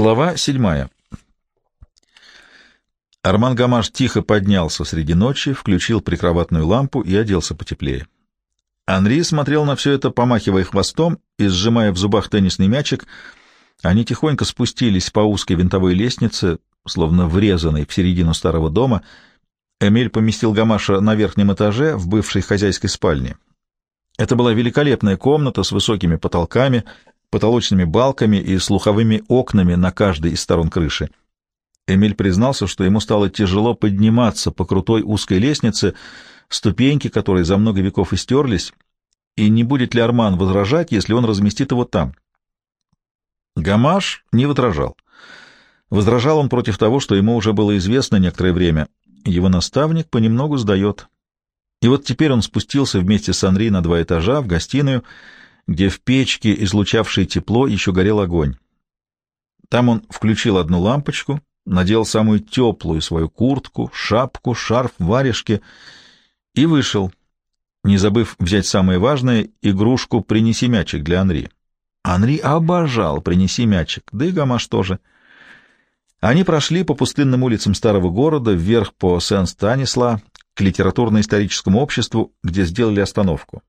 Глава 7. Арман Гамаш тихо поднялся среди ночи, включил прикроватную лампу и оделся потеплее. Анри смотрел на все это, помахивая хвостом и сжимая в зубах теннисный мячик. Они тихонько спустились по узкой винтовой лестнице, словно врезанной в середину старого дома. Эмиль поместил Гамаша на верхнем этаже в бывшей хозяйской спальне. Это была великолепная комната с высокими потолками, потолочными балками и слуховыми окнами на каждой из сторон крыши. Эмиль признался, что ему стало тяжело подниматься по крутой узкой лестнице, ступеньки которой за много веков истерлись, и не будет ли Арман возражать, если он разместит его там. Гамаш не возражал. Возражал он против того, что ему уже было известно некоторое время. Его наставник понемногу сдает. И вот теперь он спустился вместе с Анри на 2 этажа в гостиную, где в печке, излучавшей тепло, еще горел огонь. Там он включил одну лампочку, надел самую теплую свою куртку, шапку, шарф, варежки и вышел, не забыв взять самое важное — игрушку «Принеси мячик» для Анри. Анри обожал «Принеси мячик», да и Гамаш тоже. Они прошли по пустынным улицам старого города вверх по Сен-Станисла к литературно-историческому обществу, где сделали остановку.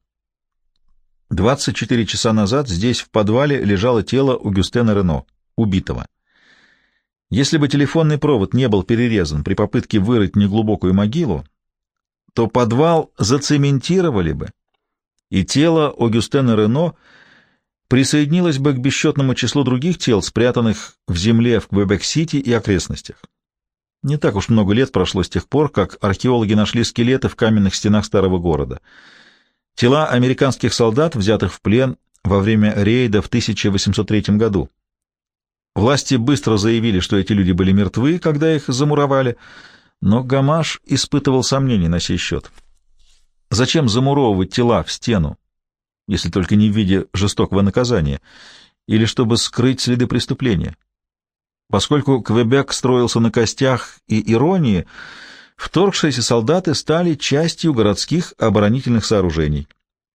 24 часа назад здесь в подвале лежало тело Огюстена Рено, убитого. Если бы телефонный провод не был перерезан при попытке вырыть неглубокую могилу, то подвал зацементировали бы, и тело Огюстена Рено присоединилось бы к бесчетному числу других тел, спрятанных в земле в Квебек-Сити и окрестностях. Не так уж много лет прошло с тех пор, как археологи нашли скелеты в каменных стенах старого города. Тела американских солдат, взятых в плен во время рейда в 1803 году. Власти быстро заявили, что эти люди были мертвы, когда их замуровали, но Гамаш испытывал сомнения на сей счет. Зачем замуровывать тела в стену, если только не в виде жестокого наказания, или чтобы скрыть следы преступления? Поскольку Квебек строился на костях и иронии, вторгшиеся солдаты стали частью городских оборонительных сооружений.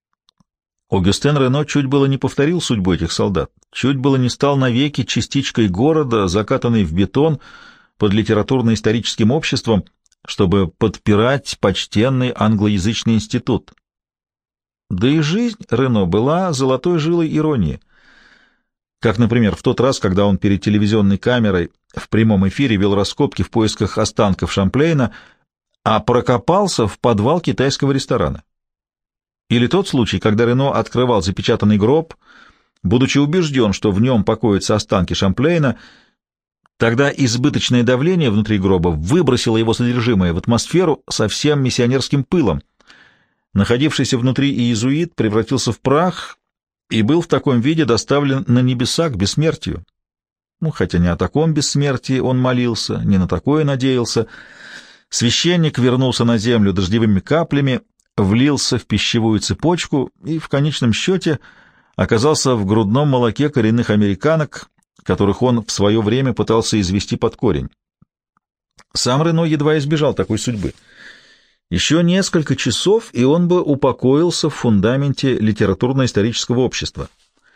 Огюстен Рено чуть было не повторил судьбу этих солдат, чуть было не стал навеки частичкой города, закатанной в бетон под литературно-историческим обществом, чтобы подпирать почтенный англоязычный институт. Да и жизнь Рено была золотой жилой иронии. Как, например, в тот раз, когда он перед телевизионной камерой в прямом эфире вел раскопки в поисках останков Шамплейна, а прокопался в подвал китайского ресторана. Или тот случай, когда Рено открывал запечатанный гроб, будучи убежден, что в нем покоятся останки Шамплейна, тогда избыточное давление внутри гроба выбросило его содержимое в атмосферу со всем миссионерским пылом. Находившийся внутри иезуит превратился в прах и был в таком виде доставлен на небеса к бессмертию. Хотя не о таком бессмертии он молился, не на такое надеялся. Священник вернулся на землю дождевыми каплями, влился в пищевую цепочку и в конечном счете оказался в грудном молоке коренных американок, которых он в свое время пытался извести под корень. Сам Рено едва избежал такой судьбы. Еще несколько часов, и он бы упокоился в фундаменте литературно-исторического общества.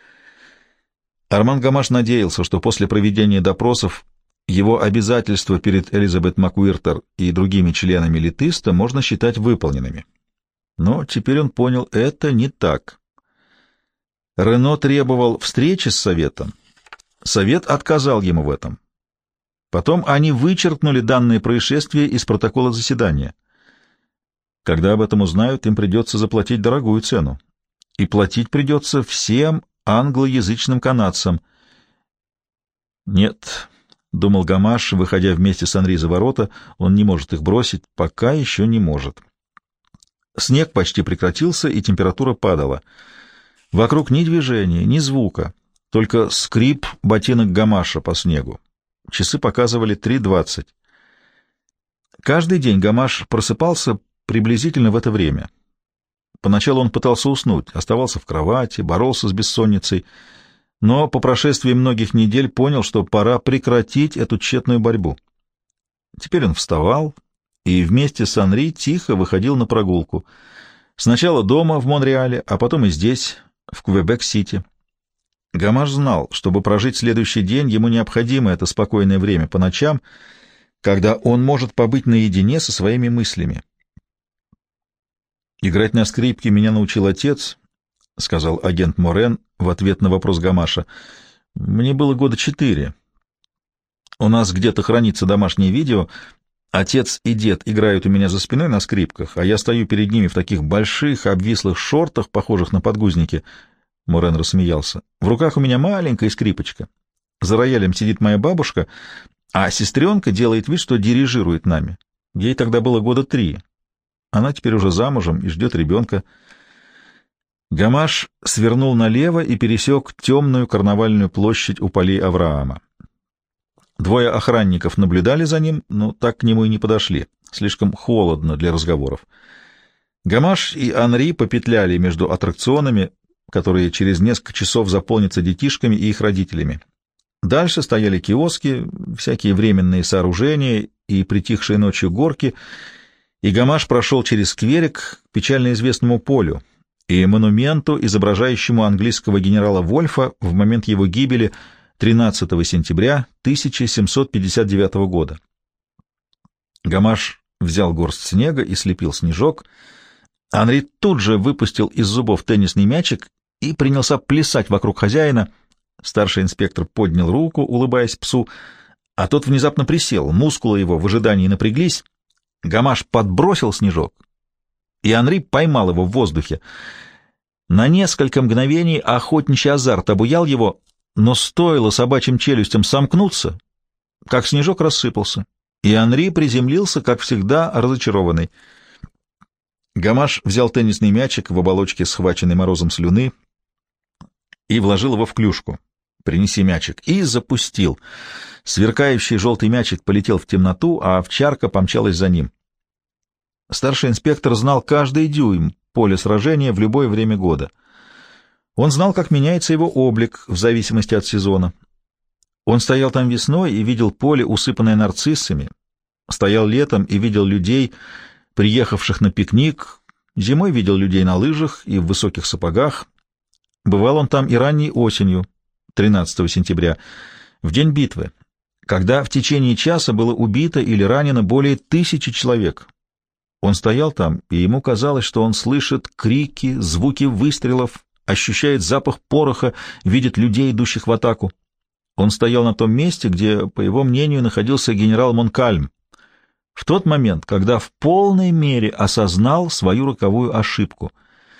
Арман Гамаш надеялся, что после проведения допросов его обязательства перед Элизабет Макуиртер и другими членами Летыста можно считать выполненными. Но теперь он понял, это не так. Рено требовал встречи с Советом. Совет отказал ему в этом. Потом они вычеркнули данное происшествие из протокола заседания. Когда об этом узнают, им придется заплатить дорогую цену. И платить придется всем англоязычным канадцам. Нет, — думал Гамаш, выходя вместе с Анри за ворота, — он не может их бросить, пока еще не может. Снег почти прекратился, и температура падала. Вокруг ни движения, ни звука, только скрип ботинок Гамаша по снегу. Часы показывали 3:20. Каждый день Гамаш просыпался приблизительно в это время. Поначалу он пытался уснуть, оставался в кровати, боролся с бессонницей, но по прошествии многих недель понял, что пора прекратить эту тщетную борьбу. Теперь он вставал и вместе с Анри тихо выходил на прогулку. Сначала дома в Монреале, а потом и здесь, в Квебек-Сити. Гамаш знал, чтобы прожить следующий день, ему необходимо это спокойное время по ночам, когда он может побыть наедине со своими мыслями. «Играть на скрипке меня научил отец», — сказал агент Морен в ответ на вопрос Гамаша. «Мне было года 4. У нас где-то хранится домашнее видео. Отец и дед играют у меня за спиной на скрипках, а я стою перед ними в таких больших обвислых шортах, похожих на подгузники». Морен рассмеялся. «В руках у меня маленькая скрипочка. За роялем сидит моя бабушка, а сестренка делает вид, что дирижирует нами. Ей тогда было года 3. Она теперь уже замужем и ждет ребенка». Гамаш свернул налево и пересек темную карнавальную площадь у полей Авраама. 2 охранников наблюдали за ним, но так к нему и не подошли. Слишком холодно для разговоров. Гамаш и Анри попетляли между аттракционами, которые через несколько часов заполнятся детишками и их родителями. Дальше стояли киоски, всякие временные сооружения и притихшие ночью горки, и Гамаш прошел через скверик к печально известному полю и монументу, изображающему английского генерала Вольфа в момент его гибели 13 сентября 1759 года. Гамаш взял горсть снега и слепил снежок. Анри тут же выпустил из зубов теннисный мячик и принялся плясать вокруг хозяина. Старший инспектор поднял руку, улыбаясь псу, а тот внезапно присел, мускулы его в ожидании напряглись. Гамаш подбросил снежок, и Анри поймал его в воздухе. На несколько мгновений охотничий азарт обуял его, но стоило собачьим челюстям сомкнуться, как снежок рассыпался, и Анри приземлился, как всегда, разочарованный. Гамаш взял теннисный мячик в оболочке схваченной морозом слюны и вложил его в клюшку. «Принеси мячик», и запустил. Сверкающий желтый мячик полетел в темноту, а овчарка помчалась за ним. Старший инспектор знал каждый дюйм поля сражения в любое время года. Он знал, как меняется его облик в зависимости от сезона. Он стоял там весной и видел поле, усыпанное нарциссами, стоял летом и видел людей, приехавших на пикник, зимой видел людей на лыжах и в высоких сапогах. Бывал он там и ранней осенью, 13 сентября, в день битвы, когда в течение часа было убито или ранено более 1000 человек. Он стоял там, и ему казалось, что он слышит крики, звуки выстрелов, ощущает запах пороха, видит людей, идущих в атаку. Он стоял на том месте, где, по его мнению, находился генерал Монкальм, в тот момент, когда в полной мере осознал свою роковую ошибку.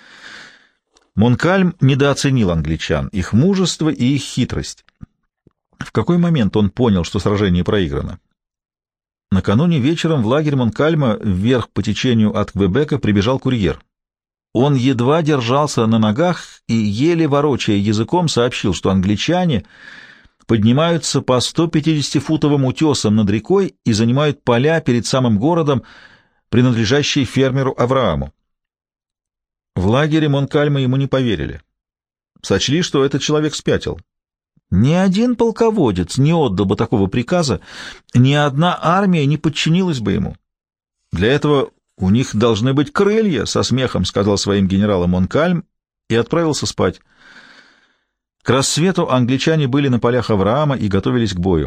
Монкальм недооценил англичан, их мужество и их хитрость. В какой момент он понял, что сражение проиграно? Накануне вечером в лагерь Монкальма вверх по течению от Квебека прибежал курьер. Он едва держался на ногах и, еле ворочая языком, сообщил, что англичане поднимаются по 150-футовым утесам над рекой и занимают поля перед самым городом, принадлежащие фермеру Аврааму. В лагере Монкальма ему не поверили. Сочли, что этот человек спятил. Ни один полководец не отдал бы такого приказа, ни одна армия не подчинилась бы ему. Для этого у них должны быть крылья, со смехом сказал своим генералам Монкальм и отправился спать. К рассвету англичане были на полях Авраама и готовились к бою.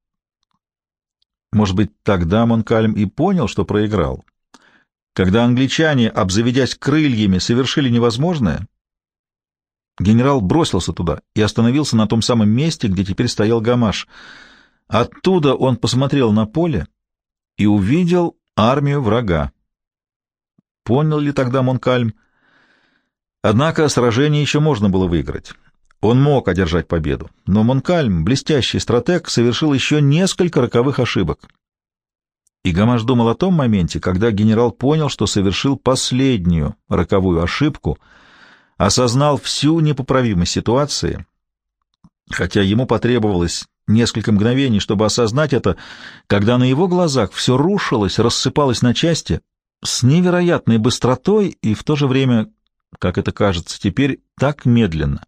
Может быть, тогда Монкальм и понял, что проиграл. Когда англичане, обзаведясь крыльями, совершили невозможное, генерал бросился туда и остановился на том самом месте, где теперь стоял Гамаш. Оттуда он посмотрел на поле и увидел армию врага. Понял ли тогда Монкальм? Однако сражение еще можно было выиграть. Он мог одержать победу, но Монкальм, блестящий стратег, совершил еще несколько роковых ошибок. И Гамаш думал о том моменте, когда генерал понял, что совершил последнюю роковую ошибку, осознал всю непоправимость ситуации, хотя ему потребовалось несколько мгновений, чтобы осознать это, когда на его глазах все рушилось, рассыпалось на части с невероятной быстротой и в то же время, как это кажется теперь, так медленно.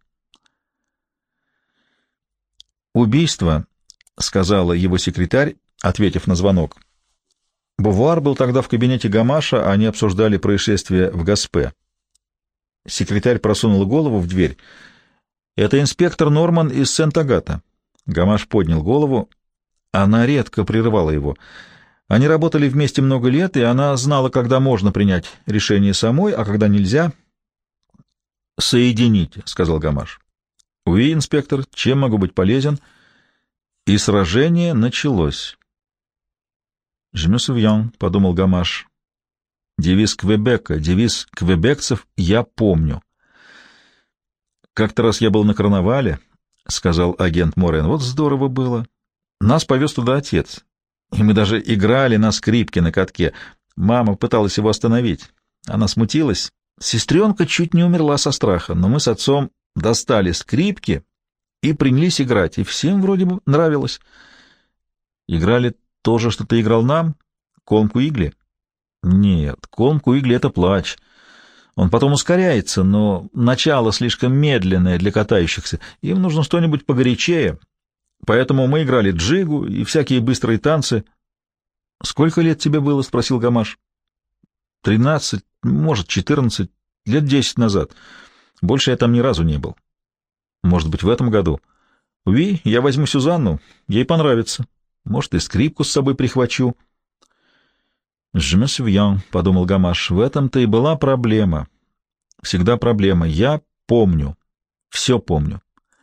«Убийство», — сказала его секретарь, ответив на звонок. Бувуар был тогда в кабинете Гамаша, они обсуждали происшествие в Гаспе. Секретарь просунула голову в дверь. Это инспектор Норман из Сент-Агата. Гамаш поднял голову. Она редко прерывала его. Они работали вместе много лет, и она знала, когда можно принять решение самой, а когда нельзя. «Соедините», — сказал Гамаш. «Уи, инспектор, чем могу быть полезен?» И сражение началось. «Je me souviens», — подумал Гамаш. Девиз Квебека, девиз квебекцев «Я помню». «Как-то раз я был на карнавале», — сказал агент Морен. «Вот здорово было. Нас повез туда отец, и мы даже играли на скрипке на катке. Мама пыталась его остановить. Она смутилась. Сестренка чуть не умерла со страха, но мы с отцом достали скрипки и принялись играть, и всем вроде бы нравилось». «Играли то же, что ты играл нам? Колм Куигли?» «Нет, Колм Куигли — это плач. Он потом ускоряется, но начало слишком медленное для катающихся. Им нужно что-нибудь погорячее. Поэтому мы играли джигу и всякие быстрые танцы». «Сколько лет тебе было?» — спросил Гамаш. 13, может, 14, лет 10 назад. Больше я там ни разу не был. Может быть, в этом году. «Уи, я возьму Сюзанну, ей понравится. Может, и скрипку с собой прихвачу». «Je me souviens», — подумал Гамаш, — «в этом-то и была проблема. Всегда проблема. Я помню. Все помню».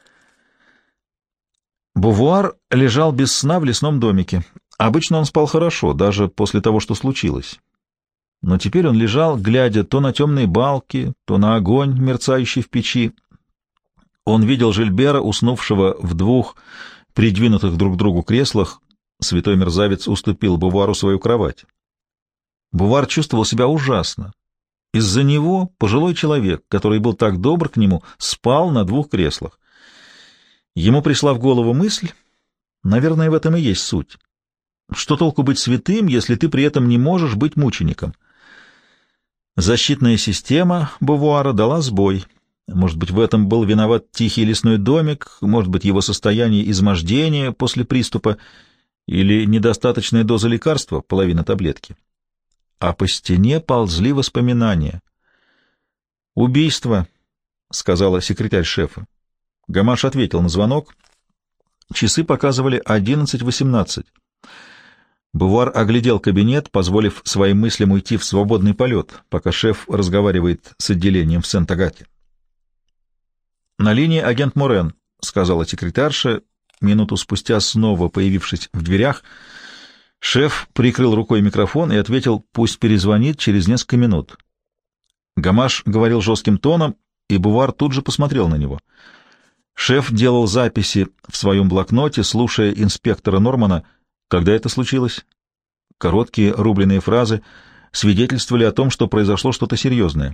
Бувуар лежал без сна в лесном домике. Обычно он спал хорошо, даже после того, что случилось. Но теперь он лежал, глядя то на темные балки, то на огонь, мерцающий в печи. Он видел Жильбера, уснувшего в двух придвинутых друг к другу креслах. Святой мерзавец уступил Бувуару свою кровать. Бувуар чувствовал себя ужасно. Из-за него пожилой человек, который был так добр к нему, спал на двух креслах. Ему пришла в голову мысль, наверное, в этом и есть суть. Что толку быть святым, если ты при этом не можешь быть мучеником? Защитная система Бувуара дала сбой. Может быть, в этом был виноват тихий лесной домик, может быть, его состояние измождения после приступа или недостаточная доза лекарства, половина таблетки. А по стене ползли воспоминания. «Убийство», — сказала секретарь шефа. Гамаш ответил на звонок. Часы показывали 11:18. Бувуар оглядел кабинет, позволив своим мыслям уйти в свободный полет, пока шеф разговаривает с отделением в Сент-Агате. «На линии агент Морен», — сказала секретарша, минуту спустя снова появившись в дверях. Шеф прикрыл рукой микрофон и ответил: «Пусть перезвонит через несколько минут». Гамаш говорил жестким тоном, и Бувуар тут же посмотрел на него. Шеф делал записи в своем блокноте, слушая инспектора Нормана. Когда это случилось? Короткие рубленые фразы свидетельствовали о том, что произошло что-то серьезное.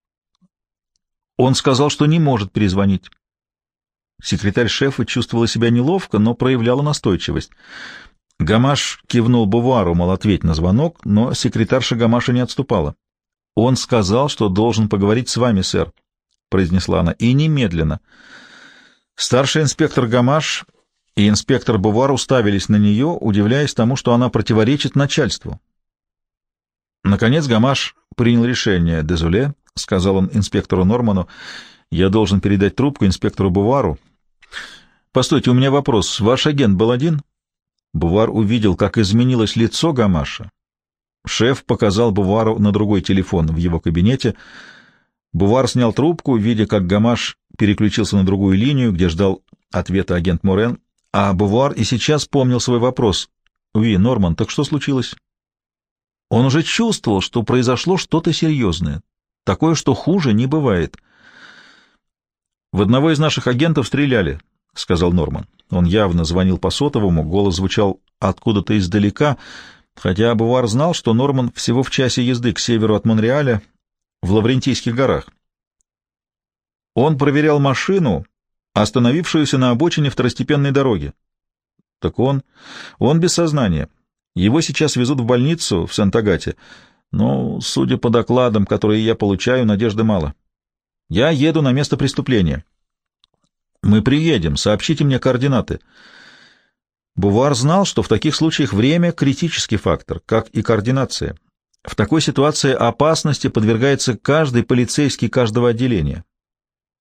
Он сказал, что не может перезвонить. Секретарь шефа чувствовала себя неловко, но проявляла настойчивость. Гамаш кивнул Бувуару, мол, ответь на звонок, но секретарша Гамаша не отступала. «Он сказал, что должен поговорить с вами, сэр», — произнесла она, — «и немедленно». Старший инспектор Гамаш и инспектор Бувуар уставились на нее, удивляясь тому, что она противоречит начальству. Наконец Гамаш принял решение. «Дезоле», — сказал он инспектору Норману, — «я должен передать трубку инспектору Бувуару». «Постойте, у меня вопрос. Ваш агент был один?» Бувуар увидел, как изменилось лицо Гамаша. Шеф показал Бувуару на другой телефон в его кабинете. Бувуар снял трубку, видя, как Гамаш переключился на другую линию, где ждал ответа агент Морен, а Бувуар и сейчас помнил свой вопрос. «Уи, Норман, так что случилось?» Он уже чувствовал, что произошло что-то серьезное, такое, что хуже не бывает. «В одного из наших агентов стреляли», — сказал Норман. Он явно звонил по сотовому, голос звучал откуда-то издалека, хотя Бувуар знал, что Норман всего в часе езды к северу от Монреаля, в Лаврентийских горах. Он проверял машину, остановившуюся на обочине второстепенной дороги. Так он без сознания. Его сейчас везут в больницу в Сент-Агате, но, судя по докладам, которые я получаю, надежды мало. Я еду на место преступления. Мы приедем, сообщите мне координаты. Бувуар знал, что в таких случаях время — критический фактор, как и координация. В такой ситуации опасности подвергается каждый полицейский каждого отделения.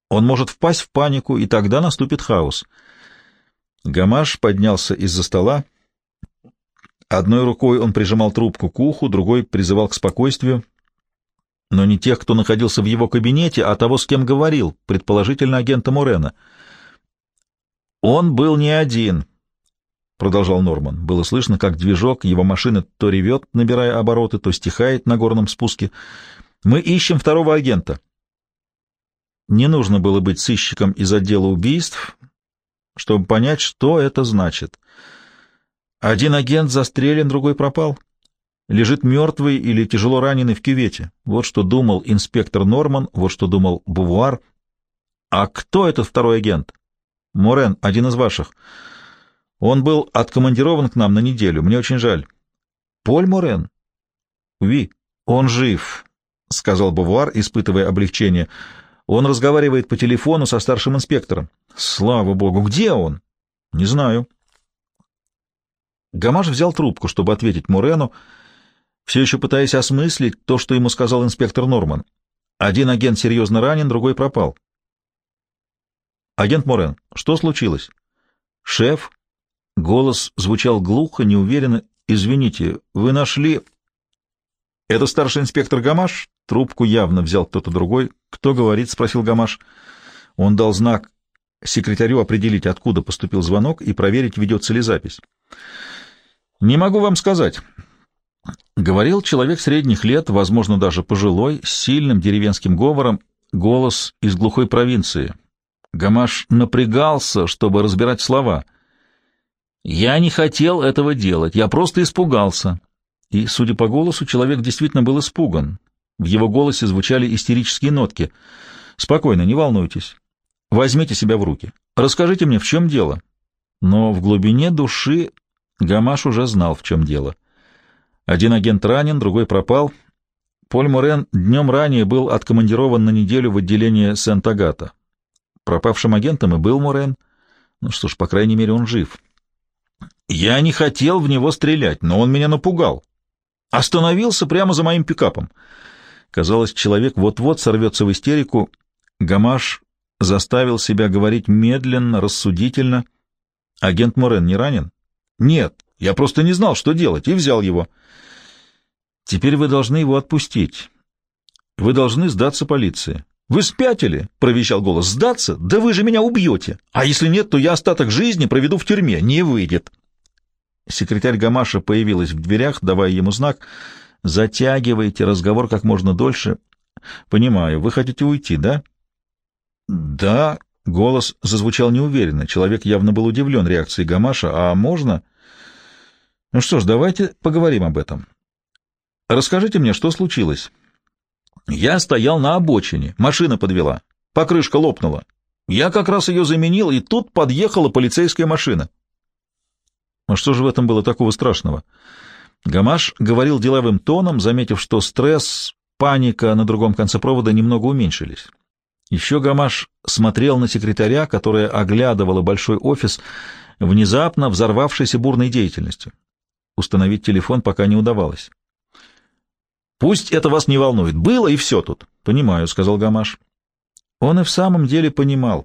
Он может впасть в панику, и тогда наступит хаос. Гамаш поднялся из-за стола. Одной рукой он прижимал трубку к уху, другой призывал к спокойствию. Но не тех, кто находился в его кабинете, а того, с кем говорил, предположительно агента Морена. «Он был не один», — продолжал Норман. Было слышно, как движок его машины то ревет, набирая обороты, то стихает на горном спуске. «Мы ищем второго агента». Не нужно было быть сыщиком из отдела убийств, чтобы понять, что это значит. Один агент застрелен, другой пропал. Лежит мертвый или тяжело раненый в кювете. Вот что думал инспектор Норман, вот что думал Бувуар. А кто этот второй агент? Морен, один из ваших. Он был откомандирован к нам на неделю. Мне очень жаль. Поль Морен? Oui, он жив, — сказал Бувуар, испытывая облегчение. Он разговаривает по телефону со старшим инспектором. Слава богу, где он? Не знаю. Гамаш взял трубку, чтобы ответить Морену, все еще пытаясь осмыслить то, что ему сказал инспектор Норман. Один агент серьезно ранен, другой пропал. «Агент Морен, что случилось?» «Шеф?» Голос звучал глухо, неуверенно. «Извините, вы нашли...» «Это старший инспектор Гамаш?» Трубку явно взял кто-то другой. «Кто говорит?» — спросил Гамаш. Он дал знак секретарю определить, откуда поступил звонок, и проверить, ведется ли запись. «Не могу вам сказать». Говорил человек средних лет, возможно, даже пожилой, с сильным деревенским говором, голос из глухой провинции. Гамаш напрягался, чтобы разбирать слова. «Я не хотел этого делать, я просто испугался». И, судя по голосу, человек действительно был испуган. В его голосе звучали истерические нотки. «Спокойно, не волнуйтесь. Возьмите себя в руки. Расскажите мне, в чем дело?» Но в глубине души Гамаш уже знал, в чем дело. Один агент ранен, другой пропал. Поль Морен днем ранее был откомандирован на неделю в отделение Сент-Агата. Пропавшим агентом и был Морен. Ну что ж, по крайней мере, он жив. «Я не хотел в него стрелять, но он меня напугал. Остановился прямо за моим пикапом». Казалось, человек вот-вот сорвется в истерику. Гамаш заставил себя говорить медленно, рассудительно. «Агент Морен не ранен?» «Нет, я просто не знал, что делать, и взял его». «Теперь вы должны его отпустить. Вы должны сдаться полиции». «Вы спятили?» — провещал голос. «Сдаться? Да вы же меня убьете! А если нет, то я остаток жизни проведу в тюрьме. Не выйдет». Секретарь Гамаша появилась в дверях, давая ему знак. «Затягивайте разговор как можно дольше». «Понимаю, вы хотите уйти, да?» «Да». Голос зазвучал неуверенно. Человек явно был удивлен реакцией Гамаша. «А можно?» «Ну что ж, давайте поговорим об этом. Расскажите мне, что случилось?» «Я стоял на обочине, машина подвела, покрышка лопнула. Я как раз ее заменил, и тут подъехала полицейская машина». «А что же в этом было такого страшного?» Гамаш говорил деловым тоном, заметив, что стресс, паника на другом конце провода немного уменьшились. Еще Гамаш смотрел на секретаря, которая оглядывала большой офис, внезапно взорвавшейся бурной деятельностью. Установить телефон пока не удавалось. «Пусть это вас не волнует. Было, и все тут». «Понимаю», — сказал Гамаш. Он и в самом деле понимал.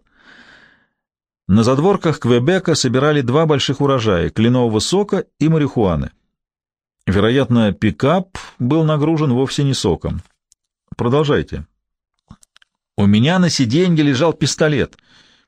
На задворках Квебека собирали два больших урожая — кленового сока и марихуаны. Вероятно, пикап был нагружен вовсе не соком. «Продолжайте». «У меня на сиденье лежал пистолет.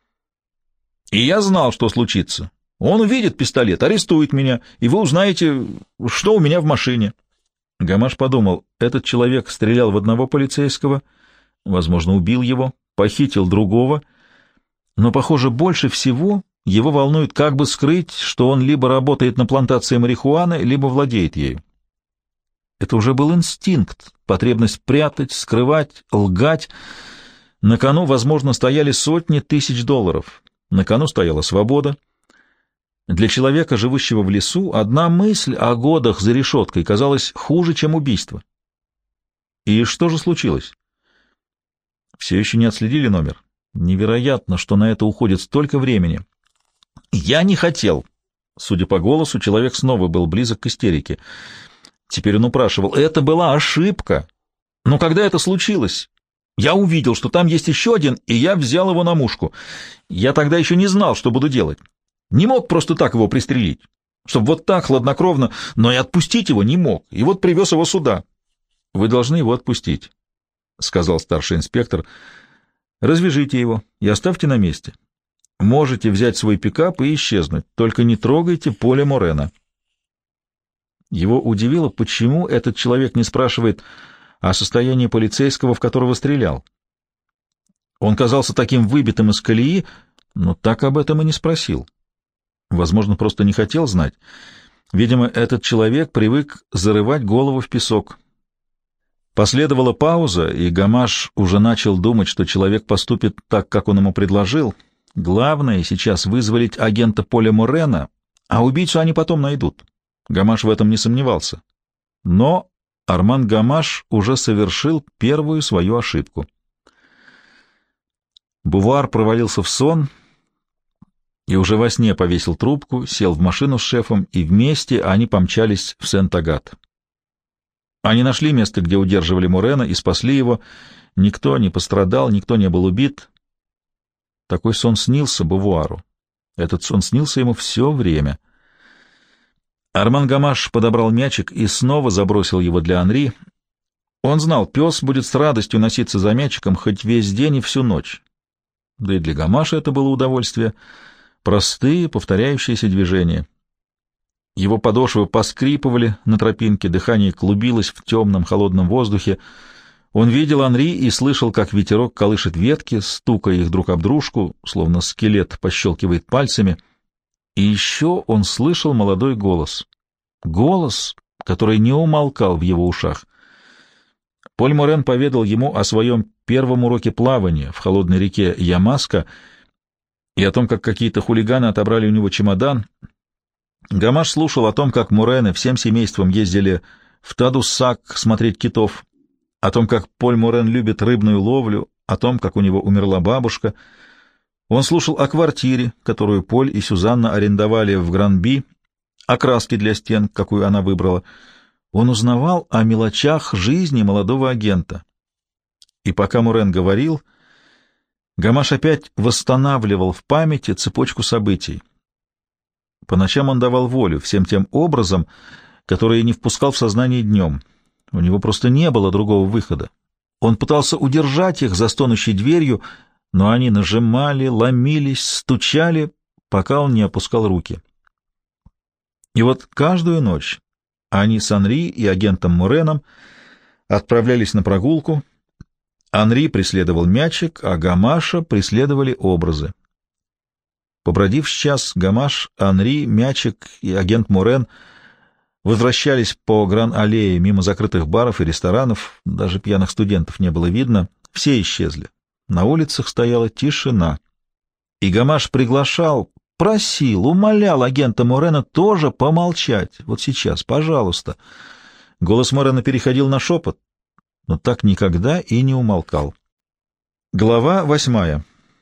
И я знал, что случится. Он увидит пистолет, арестует меня, и вы узнаете, что у меня в машине». Гамаш подумал, этот человек стрелял в одного полицейского, возможно, убил его, похитил другого, но, похоже, больше всего его волнует, как бы скрыть, что он либо работает на плантации марихуаны, либо владеет ею. Это уже был инстинкт, потребность прятать, скрывать, лгать. На кону, возможно, стояли сотни тысяч долларов. На кону стояла свобода. Для человека, живущего в лесу, одна мысль о годах за решеткой казалась хуже, чем убийство. И что же случилось? Все еще не отследили номер. Невероятно, что на это уходит столько времени. «Я не хотел». Судя по голосу, человек снова был близок к истерике. Теперь он упрашивал. «Это была ошибка. Но когда это случилось? Я увидел, что там есть еще один, и я взял его на мушку. Я тогда еще не знал, что буду делать. Не мог просто так его пристрелить, чтобы вот так, хладнокровно, но и отпустить его не мог, и вот привез его сюда. — Вы должны его отпустить, — сказал старший инспектор. — Развяжите его и оставьте на месте. Можете взять свой пикап и исчезнуть, только не трогайте Поля Морена. Его удивило, почему этот человек не спрашивает о состоянии полицейского, в которого стрелял. Он казался таким выбитым из колеи, но так об этом и не спросил. Возможно, просто не хотел знать. Видимо, этот человек привык зарывать голову в песок. Последовала пауза, и Гамаш уже начал думать, что человек поступит так, как он ему предложил. Главное сейчас вызволить агента Поля Морена, а убийцу они потом найдут. Гамаш в этом не сомневался. Но Арман Гамаш уже совершил первую свою ошибку. Бувар провалился в сон и уже во сне повесил трубку, сел в машину с шефом, и вместе они помчались в Сент-Агат. Они нашли место, где удерживали Морена, и спасли его. Никто не пострадал, никто не был убит. Такой сон снился Бувуару. Этот сон снился ему все время. Арман Гамаш подобрал мячик и снова забросил его для Анри. Он знал, пес будет с радостью носиться за мячиком хоть весь день и всю ночь. Да и для Гамаша это было удовольствие. Простые, повторяющиеся движения. Его подошвы поскрипывали на тропинке, дыхание клубилось в темном холодном воздухе. Он видел Анри и слышал, как ветерок колышет ветки, стукая их друг об дружку, словно скелет пощелкивает пальцами. И еще он слышал молодой голос. Голос, который не умолкал в его ушах. Поль Морен поведал ему о своем первом уроке плавания в холодной реке Ямаска и о том, как какие-то хулиганы отобрали у него чемодан. Гамаш слушал о том, как Морены всем семейством ездили в Тадуссак смотреть китов, о том, как Поль Морен любит рыбную ловлю, о том, как у него умерла бабушка. Он слушал о квартире, которую Поль и Сюзанна арендовали в Гранби, о краске для стен, какую она выбрала. Он узнавал о мелочах жизни молодого агента. И пока Морен говорил, Гамаш опять восстанавливал в памяти цепочку событий. По ночам он давал волю всем тем образом, которые не впускал в сознание днем. У него просто не было другого выхода. Он пытался удержать их за стонущей дверью, но они нажимали, ломились, стучали, пока он не опускал руки. И вот каждую ночь они с Анри и агентом Мореном отправлялись на прогулку. Анри преследовал мячик, а Гамаша преследовали образы. Побродив час, Гамаш, Анри, мячик и агент Морен возвращались по Гран-аллее мимо закрытых баров и ресторанов, даже пьяных студентов не было видно, все исчезли. На улицах стояла тишина. И Гамаш приглашал, просил, умолял агента Морена тоже помолчать. Вот сейчас, пожалуйста. Голос Морена переходил на шепот, но так никогда и не умолкал. Глава 8.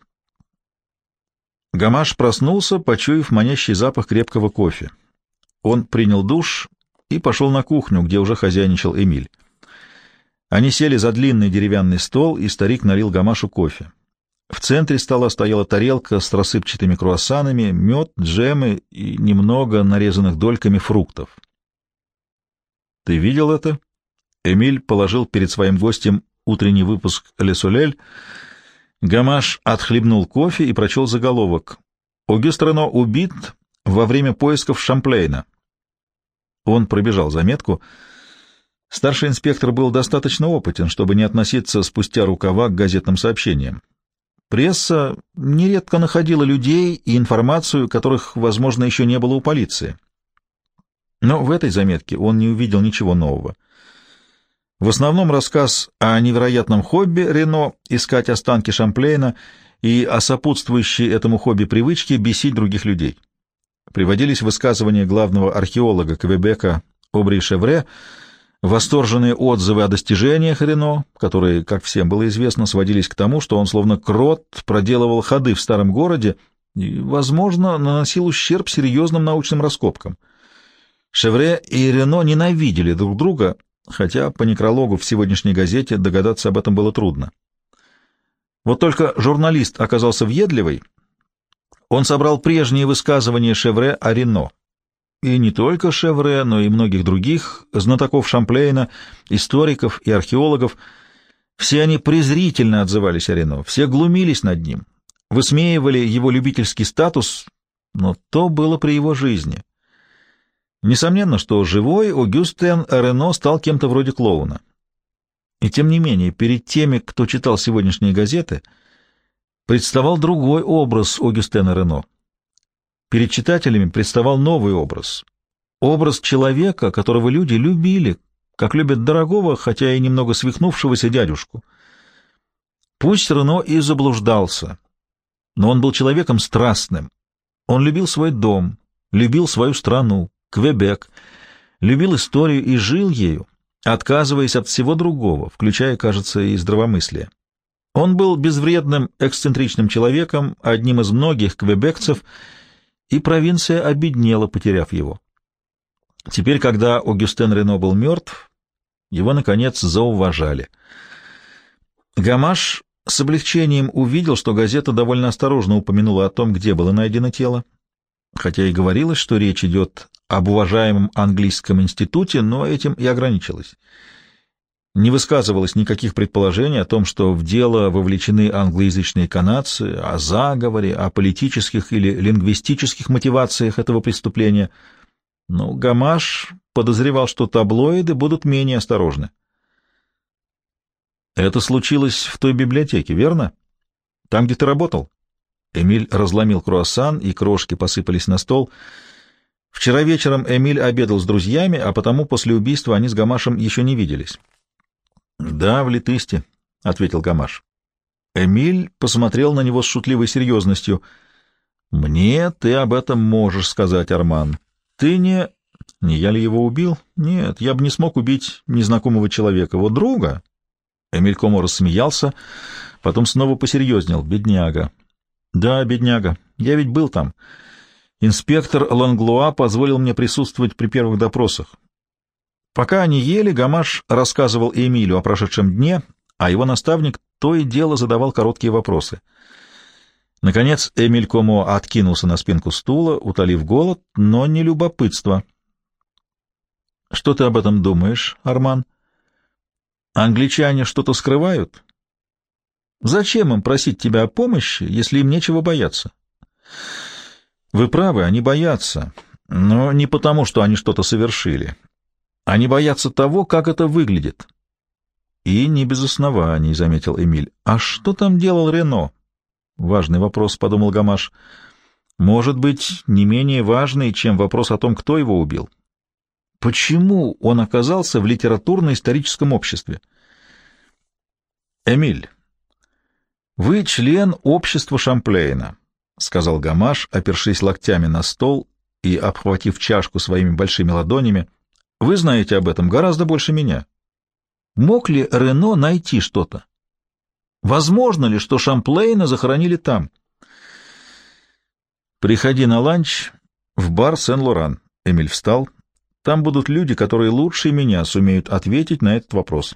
Гамаш проснулся, почуяв манящий запах крепкого кофе. Он принял душ и пошел на кухню, где уже хозяйничал Эмиль. Они сели за длинный деревянный стол, и старик налил Гамашу кофе. В центре стола стояла тарелка с рассыпчатыми круассанами, мед, джемы и немного нарезанных дольками фруктов. «Ты видел это?» Эмиль положил перед своим гостем утренний выпуск «Ле Солель». Гамаш отхлебнул кофе и прочел заголовок: «Огюст Рено убит во время поисков Шамплейна». Он пробежал заметку. Старший инспектор был достаточно опытен, чтобы не относиться спустя рукава к газетным сообщениям. Пресса нередко находила людей и информацию, которых, возможно, еще не было у полиции. Но в этой заметке он не увидел ничего нового. В основном рассказ о невероятном хобби Рено искать останки Шамплейна и о сопутствующей этому хобби привычке бесить других людей. Приводились высказывания главного археолога Квебека Обри Шевре, восторженные отзывы о достижениях Рено, которые, как всем было известно, сводились к тому, что он словно крот проделывал ходы в старом городе и, возможно, наносил ущерб серьезным научным раскопкам. Шевре и Рено ненавидели друг друга, хотя по некрологу в сегодняшней газете догадаться об этом было трудно. Вот только журналист оказался въедливый. Он собрал прежние высказывания Шевре о Рено. И не только Шевре, но и многих других знатоков Шамплейна, историков и археологов. Все они презрительно отзывались о Рено, все глумились над ним, высмеивали его любительский статус, но то было при его жизни. Несомненно, что живой Огюстен Рено стал кем-то вроде клоуна. И тем не менее, перед теми, кто читал сегодняшние газеты, представал другой образ Огюстена Рено. Перед читателями представал новый образ. Образ человека, которого люди любили, как любят дорогого, хотя и немного свихнувшегося дядюшку. Пусть Рено и заблуждался, но он был человеком страстным. Он любил свой дом, любил свою страну, Квебек, любил историю и жил ею, отказываясь от всего другого, включая, кажется, и здравомыслие. Он был безвредным, эксцентричным человеком, одним из многих квебекцев, и провинция обеднела, потеряв его. Теперь, когда Огюстен Рено был мертв, его, наконец, зауважали. Гамаш с облегчением увидел, что газета довольно осторожно упомянула о том, где было найдено тело, хотя и говорилось, что речь идет об уважаемом английском институте, но этим и ограничилось. Не высказывалось никаких предположений о том, что в дело вовлечены англоязычные канадцы, о заговоре, о политических или лингвистических мотивациях этого преступления. Но Гамаш подозревал, что таблоиды будут менее осторожны. «Это случилось в той библиотеке, верно? Там, где ты работал?» Эмиль разломил круассан, и крошки посыпались на стол. Вчера вечером Эмиль обедал с друзьями, а потому после убийства они с Гамашем еще не виделись. «Да, в Летысте», — ответил Гамаш. Эмиль посмотрел на него с шутливой серьезностью. «Мне ты об этом можешь сказать, Арман. Ты не... Не я ли его убил? Нет, я бы не смог убить незнакомого человека. Вот друга...» Эмиль Комо рассмеялся, потом снова посерьезнел. «Бедняга». «Да, бедняга. Я ведь был там. Инспектор Ланглуа позволил мне присутствовать при первых допросах. Пока они ели, Гамаш рассказывал Эмилю о прошедшем дне, а его наставник то и дело задавал короткие вопросы. Наконец Эмиль Комо откинулся на спинку стула, утолив голод, но не любопытство. «Что ты об этом думаешь, Арман? Англичане что-то скрывают? Зачем им просить тебя о помощи, если им нечего бояться?» «Вы правы, они боятся, но не потому, что они что-то совершили. Они боятся того, как это выглядит». «И не без оснований», — заметил Эмиль. «А что там делал Рено?» «Важный вопрос», — подумал Гамаш. «Может быть, не менее важный, чем вопрос о том, кто его убил. Почему он оказался в литературно-историческом обществе?» «Эмиль, вы член общества Шамплейна», — сказал Гамаш, опершись локтями на стол и обхватив чашку своими большими ладонями. «Вы знаете об этом гораздо больше меня. Мог ли Рено найти что-то? Возможно ли, что Шамплейна захоронили там?» «Приходи на ланч в бар Сен-Лоран», — Эмиль встал. «Там будут люди, которые лучше меня сумеют ответить на этот вопрос».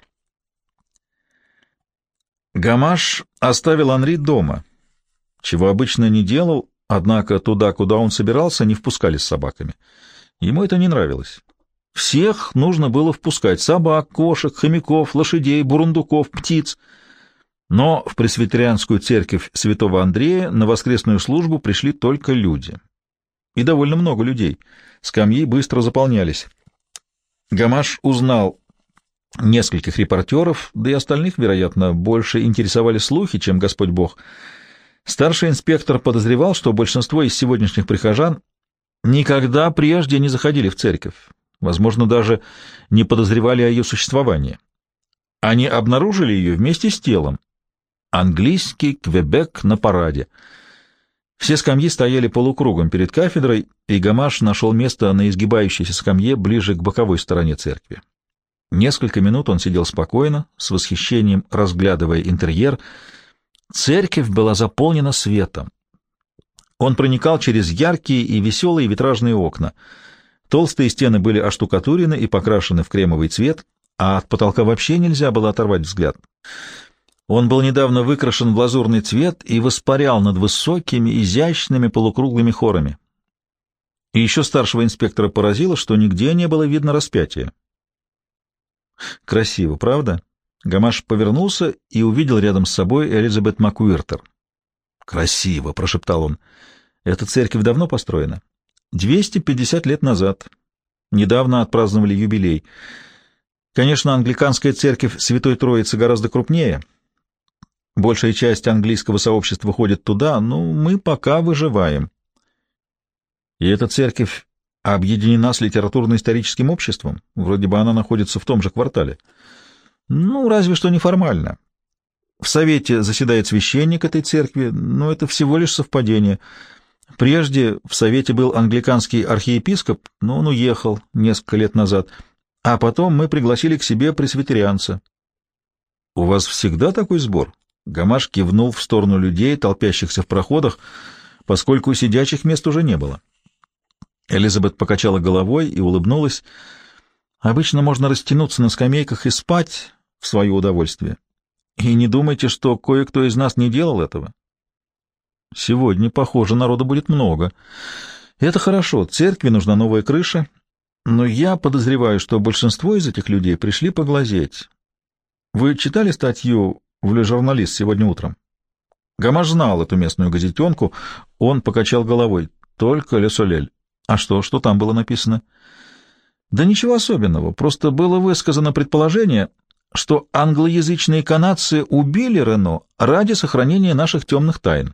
Гамаш оставил Анри дома, чего обычно не делал, однако туда, куда он собирался, не впускали с собаками. Ему это не нравилось. Всех нужно было впускать — собак, кошек, хомяков, лошадей, бурундуков, птиц. Но в пресвитерианскую церковь святого Андрея на воскресную службу пришли только люди. И довольно много людей. Скамьи быстро заполнялись. Гамаш узнал нескольких репортеров, да и остальных, вероятно, больше интересовали слухи, чем Господь Бог. Старший инспектор подозревал, что большинство из сегодняшних прихожан никогда прежде не заходили в церковь. Возможно, даже не подозревали о ее существовании. Они обнаружили ее вместе с телом. Английский Квебек на параде. Все скамьи стояли полукругом перед кафедрой, и Гамаш нашел место на изгибающейся скамье ближе к боковой стороне церкви. Несколько минут он сидел спокойно, с восхищением разглядывая интерьер. Церковь была заполнена светом. Он проникал через яркие и веселые витражные окна. Толстые стены были оштукатурены и покрашены в кремовый цвет, а от потолка вообще нельзя было оторвать взгляд. Он был недавно выкрашен в лазурный цвет и воспарял над высокими, изящными полукруглыми хорами. И еще старшего инспектора поразило, что нигде не было видно распятия. Красиво, правда? Гамаш повернулся и увидел рядом с собой Элизабет Макуиртер. «Красиво», — прошептал он. «Эта церковь давно построена?» 250 лет назад. Недавно отпраздновали юбилей. Конечно, англиканская церковь Святой Троицы гораздо крупнее. Большая часть английского сообщества ходит туда, но мы пока выживаем. И эта церковь объединена с литературно-историческим обществом. Вроде бы она находится в том же квартале. Ну, разве что неформально. В совете заседает священник этой церкви, но это всего лишь совпадение. Прежде в совете был англиканский архиепископ, но он уехал несколько лет назад, а потом мы пригласили к себе пресвитерианца. — У вас всегда такой сбор? Гамаш кивнул в сторону людей, толпящихся в проходах, поскольку сидячих мест уже не было. Элизабет покачала головой и улыбнулась. Обычно можно растянуться на скамейках и спать в свое удовольствие. И не думайте, что кое-кто из нас не делал этого. Сегодня, похоже, народа будет много. Это хорошо, церкви нужна новая крыша, но я подозреваю, что большинство из этих людей пришли поглазеть. Вы читали статью в «Le Journaliste» сегодня утром? Гамаш знал эту местную газетенку, он покачал головой. Только «Le Soleil». А что там было написано? Да ничего особенного, просто было высказано предположение, что англоязычные канадцы убили Рено ради сохранения наших темных тайн.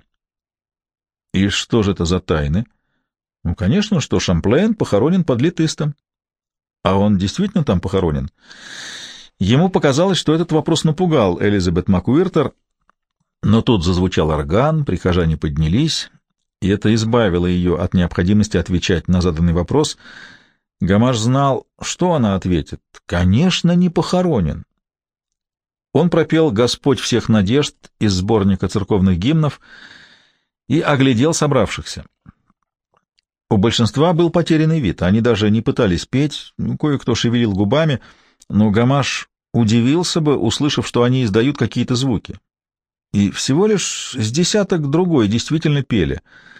И что же это за тайны? Ну, конечно, что Шамплейн похоронен под Летыстом. А он действительно там похоронен? Ему показалось, что этот вопрос напугал Элизабет Макуиртер, но тут зазвучал орган, прихожане поднялись, и это избавило ее от необходимости отвечать на заданный вопрос. Гамаш знал, что она ответит. Конечно, не похоронен. Он пропел «Господь всех надежд» из сборника церковных гимнов и оглядел собравшихся. У большинства был потерянный вид, они даже не пытались петь, кое-кто шевелил губами, но Гамаш удивился бы, услышав, что они издают какие-то звуки. И всего лишь с десяток другой действительно пели.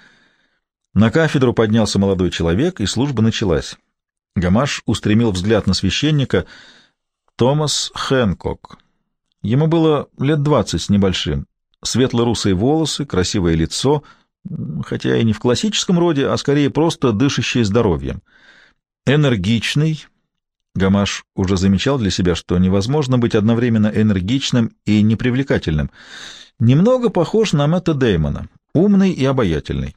На кафедру поднялся молодой человек, и служба началась. Гамаш устремил взгляд на священника. Томас Хэнкок. Ему было лет 20 с небольшим. Светло-русые волосы, красивое лицо, хотя и не в классическом роде, а скорее просто дышащее здоровьем. Энергичный. Гамаш уже замечал для себя, что невозможно быть одновременно энергичным и непривлекательным. Немного похож на Мэтта Дэймона, умный и обаятельный.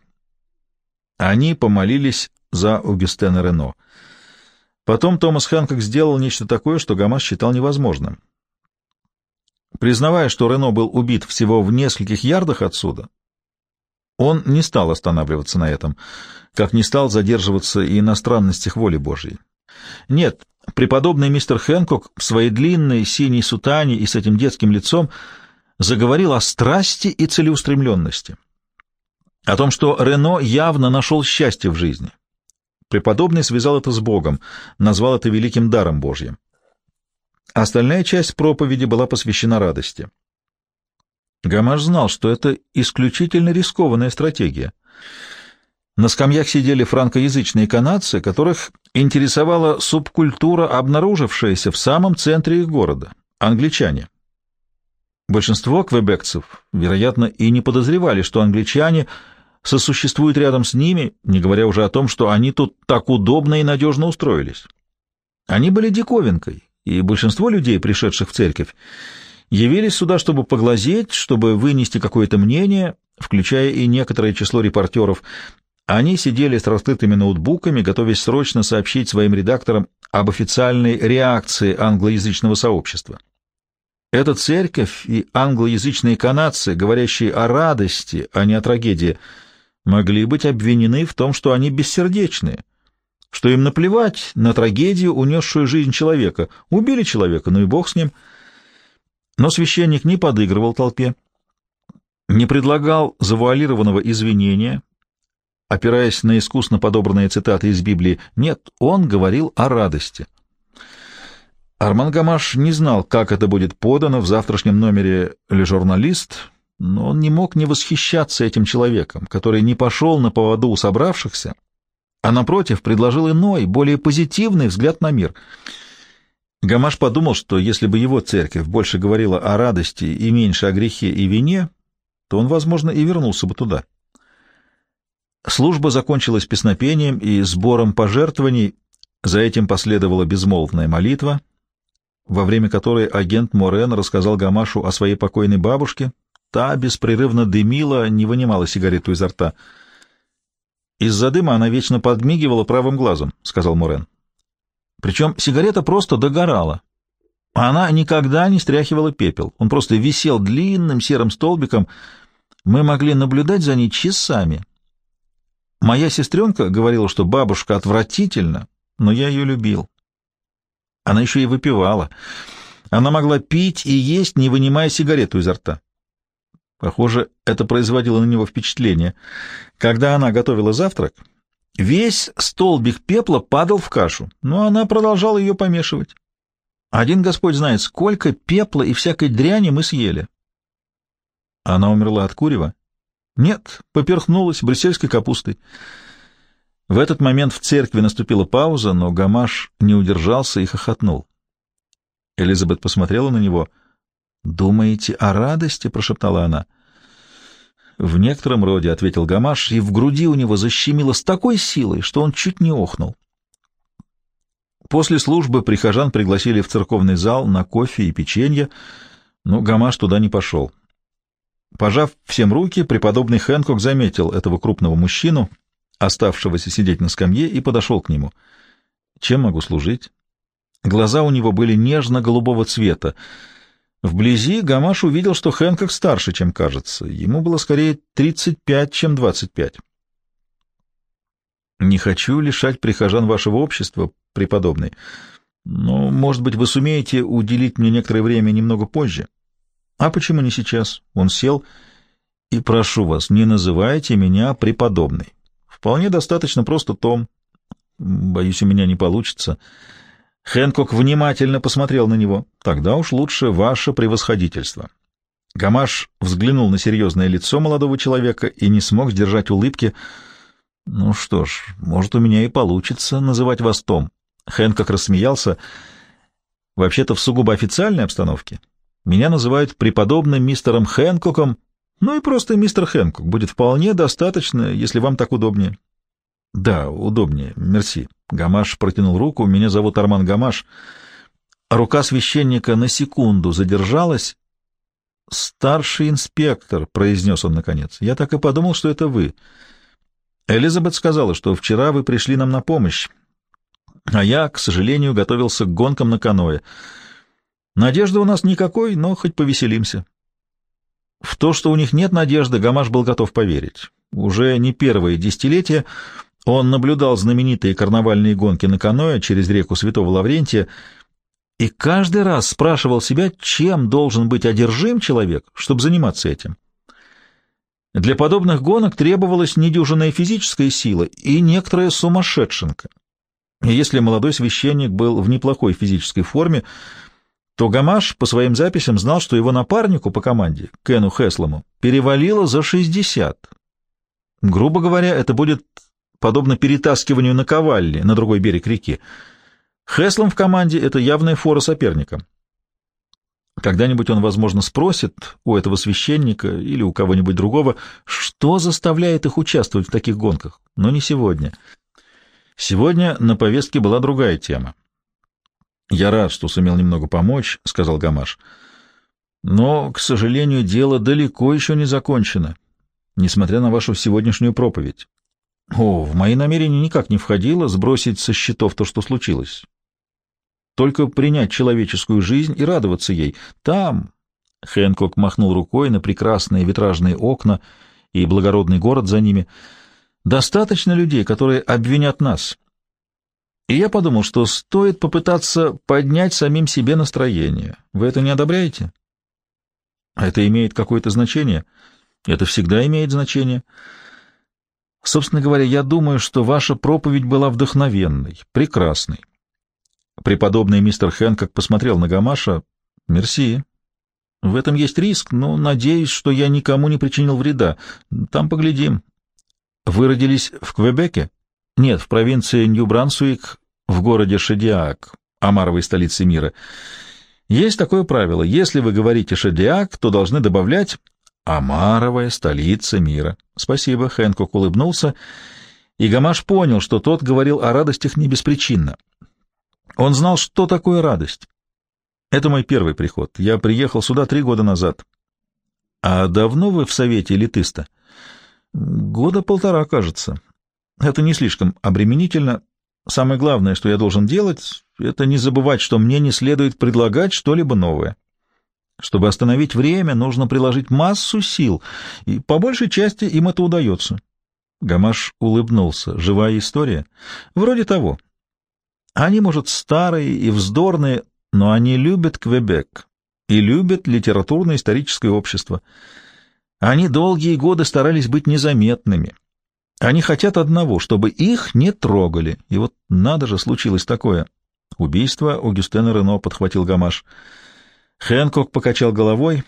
Они помолились за Огюстена Рено. Потом Томас Хэнкок сделал нечто такое, что Гамаш считал невозможным. Признавая, что Рено был убит всего в нескольких ярдах отсюда, он не стал останавливаться на этом, как не стал задерживаться и на странностях воли Божьей. Нет, преподобный мистер Хэнкок в своей длинной синей сутане и с этим детским лицом заговорил о страсти и целеустремленности, о том, что Рено явно нашел счастье в жизни. Преподобный связал это с Богом, назвал это великим даром Божьим. Остальная часть проповеди была посвящена радости. Гамаш знал, что это исключительно рискованная стратегия. На скамьях сидели франкоязычные канадцы, которых интересовала субкультура, обнаружившаяся в самом центре их города — англичане. Большинство квебекцев, вероятно, и не подозревали, что англичане сосуществуют рядом с ними, не говоря уже о том, что они тут так удобно и надежно устроились. Они были диковинкой, и большинство людей, пришедших в церковь, явились сюда, чтобы поглазеть, чтобы вынести какое-то мнение, включая и некоторое число репортеров. Они сидели с раскрытыми ноутбуками, готовясь срочно сообщить своим редакторам об официальной реакции англоязычного сообщества. Эта церковь и англоязычные канадцы, говорящие о радости, а не о трагедии, могли быть обвинены в том, что они бессердечные, что им наплевать на трагедию, унесшую жизнь человека. Убили человека, ну и бог с ним. Но священник не подыгрывал толпе, не предлагал завуалированного извинения, опираясь на искусно подобранные цитаты из Библии. Нет, он говорил о радости. Арман Гамаш не знал, как это будет подано в завтрашнем номере «Le Journaliste», но он не мог не восхищаться этим человеком, который не пошел на поводу у собравшихся, а, напротив, предложил иной, более позитивный взгляд на мир. Гамаш подумал, что если бы его церковь больше говорила о радости и меньше о грехе и вине, то он, возможно, и вернулся бы туда. Служба закончилась песнопением и сбором пожертвований, за этим последовала безмолвная молитва, во время которой агент Морен рассказал Гамашу о своей покойной бабушке. Та беспрерывно дымила, не вынимала сигарету изо рта. «Из-за дыма она вечно подмигивала правым глазом», — сказал Морен. «Причем сигарета просто догорала. Она никогда не стряхивала пепел. Он просто висел длинным серым столбиком. Мы могли наблюдать за ней часами. Моя сестренка говорила, что бабушка отвратительна, но я ее любил. Она еще и выпивала. Она могла пить и есть, не вынимая сигарету изо рта. Похоже, это производило на него впечатление. Когда она готовила завтрак, весь столбик пепла падал в кашу, но она продолжала ее помешивать. Один Господь знает, сколько пепла и всякой дряни мы съели». Она умерла от курева? Нет, поперхнулась брюссельской капустой. В этот момент в церкви наступила пауза, но Гамаш не удержался и хохотнул. Элизабет посмотрела на него. «Думаете о радости?» — прошептала она. «В некотором роде», — ответил Гамаш, и в груди у него защемило с такой силой, что он чуть не охнул. После службы прихожан пригласили в церковный зал на кофе и печенье, но Гамаш туда не пошел. Пожав всем руки, преподобный Хэнкок заметил этого крупного мужчину, оставшегося сидеть на скамье, и подошел к нему. «Чем могу служить?» Глаза у него были нежно-голубого цвета. Вблизи Гамаш увидел, что Хэнкок старше, чем кажется. Ему было скорее 35, чем 25. «Не хочу лишать прихожан вашего общества, преподобный, но, может быть, вы сумеете уделить мне некоторое время немного позже?» «А почему не сейчас?» Он сел. «И прошу вас, не называйте меня преподобный. Вполне достаточно просто Том. Боюсь, у меня не получится». Хэнкок внимательно посмотрел на него. «Тогда уж лучше ваше превосходительство». Гамаш взглянул на серьезное лицо молодого человека и не смог сдержать улыбки. «Ну что ж, может, у меня и получится называть вас Том». Хэнкок рассмеялся. «Вообще-то в сугубо официальной обстановке меня называют преподобным мистером Хэнкоком, ну и просто мистер Хэнкок. Будет вполне достаточно, если вам так удобнее». «Да, удобнее, мерси». Гамаш протянул руку. «Меня зовут Арман Гамаш». Рука священника на секунду задержалась. «Старший инспектор», — произнес он наконец. «Я так и подумал, что это вы. Элизабет сказала, что вчера вы пришли нам на помощь, а я, к сожалению, готовился к гонкам на каноэ. Надежды у нас никакой, но хоть повеселимся». В то, что у них нет надежды, Гамаш был готов поверить. Уже не первое десятилетие он наблюдал знаменитые карнавальные гонки на каноэ через реку Святого Лаврентия и каждый раз спрашивал себя, чем должен быть одержим человек, чтобы заниматься этим. Для подобных гонок требовалась недюжинная физическая сила и некоторая сумасшедшенка. И если молодой священник был в неплохой физической форме, то Гамаш по своим записям знал, что его напарнику по команде, Кену Хеслому, перевалило за 60. Грубо говоря, это будет подобно перетаскиванию наковальни на другой берег реки. Хеслом в команде — это явная фора соперника. Когда-нибудь он, возможно, спросит у этого священника или у кого-нибудь другого, что заставляет их участвовать в таких гонках, но не сегодня. Сегодня на повестке была другая тема. «Я рад, что сумел немного помочь», — сказал Гамаш. «Но, к сожалению, дело далеко еще не закончено, несмотря на вашу сегодняшнюю проповедь. В мои намерения никак не входило сбросить со счетов то, что случилось. Только принять человеческую жизнь и радоваться ей. Там...» — Хэнкок махнул рукой на прекрасные витражные окна и благородный город за ними. «Достаточно людей, которые обвинят нас. И я подумал, что стоит попытаться поднять самим себе настроение. Вы это не одобряете?» «А это имеет какое-то значение?» «Это всегда имеет значение. Собственно говоря, я думаю, что ваша проповедь была вдохновенной, прекрасной. Преподобный мистер Хэнкок посмотрел на Гамаша. «Мерси. В этом есть риск, но надеюсь, что я никому не причинил вреда. Там поглядим». «Вы родились в Квебеке?» «Нет, в провинции Нью-Брансуик, в городе Шадиак, омаровой столице мира. Есть такое правило. Если вы говорите «Шадиак», то должны добавлять «омаровая столица мира». «Спасибо», — Хэнкок улыбнулся, и Гамаш понял, что тот говорил о радостях не беспричинно. Он знал, что такое радость. «Это мой первый приход. Я приехал сюда 3 года назад». «А давно вы в совете элитиста?» «Года 1,5, кажется. Это не слишком обременительно. Самое главное, что я должен делать, это не забывать, что мне не следует предлагать что-либо новое. Чтобы остановить время, нужно приложить массу сил, и по большей части им это удается». Гамаш улыбнулся. «Живая история?» «Вроде того. Они, может, старые и вздорные, но они любят Квебек и любят литературно-историческое общество. Они долгие годы старались быть незаметными. Они хотят одного, чтобы их не трогали. И вот надо же, случилось такое». «Убийство Огюстена Рено», — подхватил Гамаш. Хэнкок покачал головой.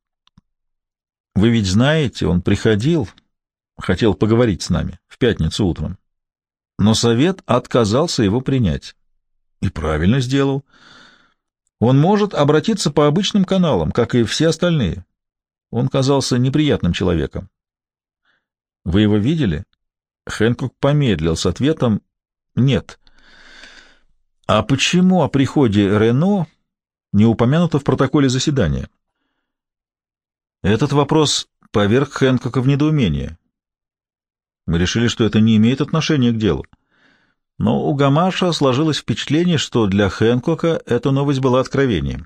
«Вы ведь знаете, он приходил, хотел поговорить с нами в пятницу утром. Но совет отказался его принять. И правильно сделал. Он может обратиться по обычным каналам, как и все остальные. Он казался неприятным человеком». «Вы его видели?» Хэнкок помедлил с ответом «нет». «А почему о приходе Рено не упомянуто в протоколе заседания?» Этот вопрос поверг Хэнкока в недоумение. Мы решили, что это не имеет отношения к делу. Но у Гамаша сложилось впечатление, что для Хэнкока эта новость была откровением.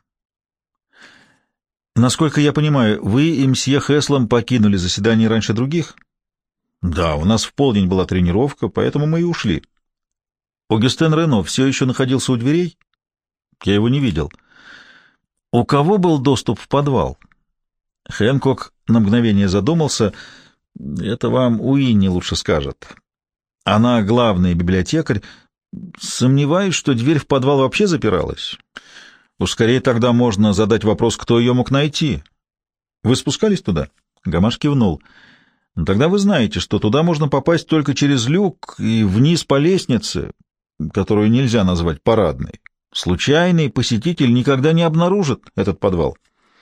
«Насколько я понимаю, вы и мсье Хэслом покинули заседание раньше других?» «Да, у нас в полдень была тренировка, поэтому мы и ушли». «Огюстен Рено все еще находился у дверей?» «Я его не видел». «У кого был доступ в подвал?» Хэнкок на мгновение задумался. «Это вам Уинни лучше скажет. Она главный библиотекарь. Сомневаюсь, что дверь в подвал вообще запиралась. Уж скорее тогда можно задать вопрос, кто ее мог найти. Вы спускались туда?» Гамаш кивнул. «Тогда вы знаете, что туда можно попасть только через люк и вниз по лестнице, которую нельзя назвать парадной. Случайный посетитель никогда не обнаружит этот подвал».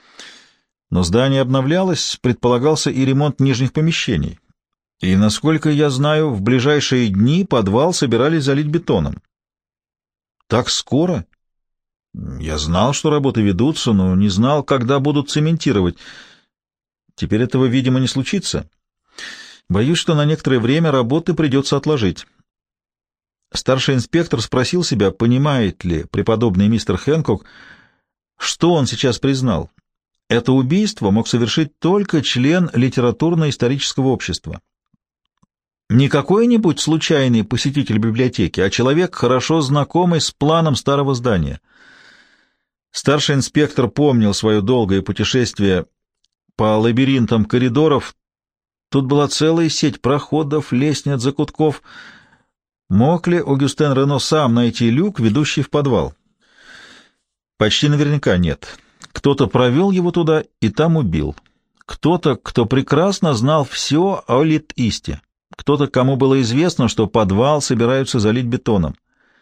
Но здание обновлялось, предполагался и ремонт нижних помещений. И, насколько я знаю, в ближайшие дни подвал собирались залить бетоном. Так скоро? Я знал, что работы ведутся, но не знал, когда будут цементировать. Теперь этого, видимо, не случится. Боюсь, что на некоторое время работы придется отложить. Старший инспектор спросил себя, понимает ли преподобный мистер Хэнкок, что он сейчас признал. Это убийство мог совершить только член литературно-исторического общества. Не какой-нибудь случайный посетитель библиотеки, а человек, хорошо знакомый с планом старого здания. Старший инспектор помнил свое долгое путешествие по лабиринтам коридоров. Тут была целая сеть проходов, лестниц, закутков. Мог ли Огюстен Рено сам найти люк, ведущий в подвал? Почти наверняка нет. Кто-то провел его туда и там убил. Кто-то, кто прекрасно знал все о Лит-Исте. Кто-то, кому было известно, что подвал собираются залить бетоном.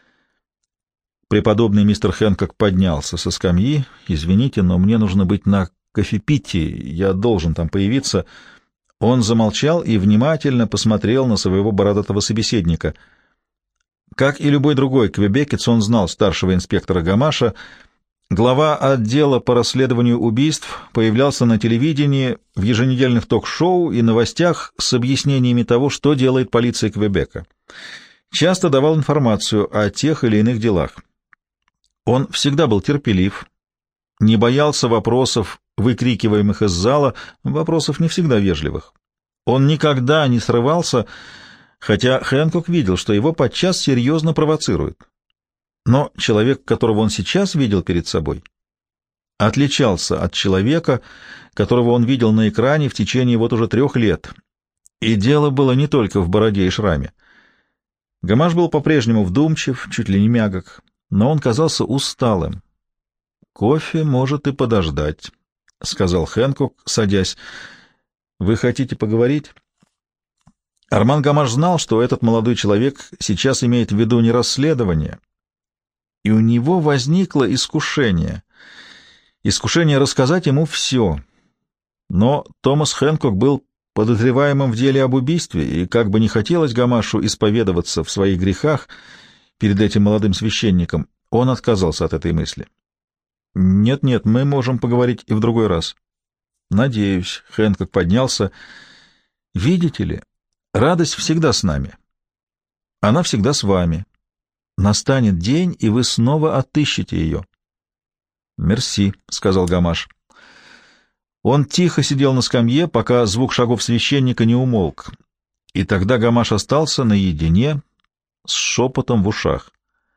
Преподобный мистер Хэнкок поднялся со скамьи. «Извините, но мне нужно быть на кофепитии, я должен там появиться». Он замолчал и внимательно посмотрел на своего бородатого собеседника. Как и любой другой квебекец, он знал старшего инспектора Гамаша. Глава отдела по расследованию убийств появлялся на телевидении, в еженедельных ток-шоу и новостях с объяснениями того, что делает полиция Квебека. Часто давал информацию о тех или иных делах. Он всегда был терпелив, не боялся вопросов, выкрикиваемых из зала, вопросов не всегда вежливых. Он никогда не срывался, хотя Хэнкок видел, что его подчас серьезно провоцируют. Но человек, которого он сейчас видел перед собой, отличался от человека, которого он видел на экране в течение вот уже 3 лет. И дело было не только в бороде и шраме. Гамаш был по-прежнему вдумчив, чуть ли не мягок. но он казался усталым. «Кофе может и подождать», — сказал Хэнкок, садясь. «Вы хотите поговорить?» Арман Гамаш знал, что этот молодой человек сейчас имеет в виду не расследование, и у него возникло искушение рассказать ему все. Но Томас Хэнкок был подозреваемым в деле об убийстве, и как бы не хотелось Гамашу исповедоваться в своих грехах перед этим молодым священником, он отказался от этой мысли. «Нет-нет, мы можем поговорить и в другой раз». «Надеюсь», — Хэнкок поднялся. «Видите ли, радость всегда с нами. Она всегда с вами. Настанет день, и вы снова отыщете ее». «Мерси», — сказал Гамаш. Он тихо сидел на скамье, пока звук шагов священника не умолк, и тогда Гамаш остался наедине с шепотом в ушах.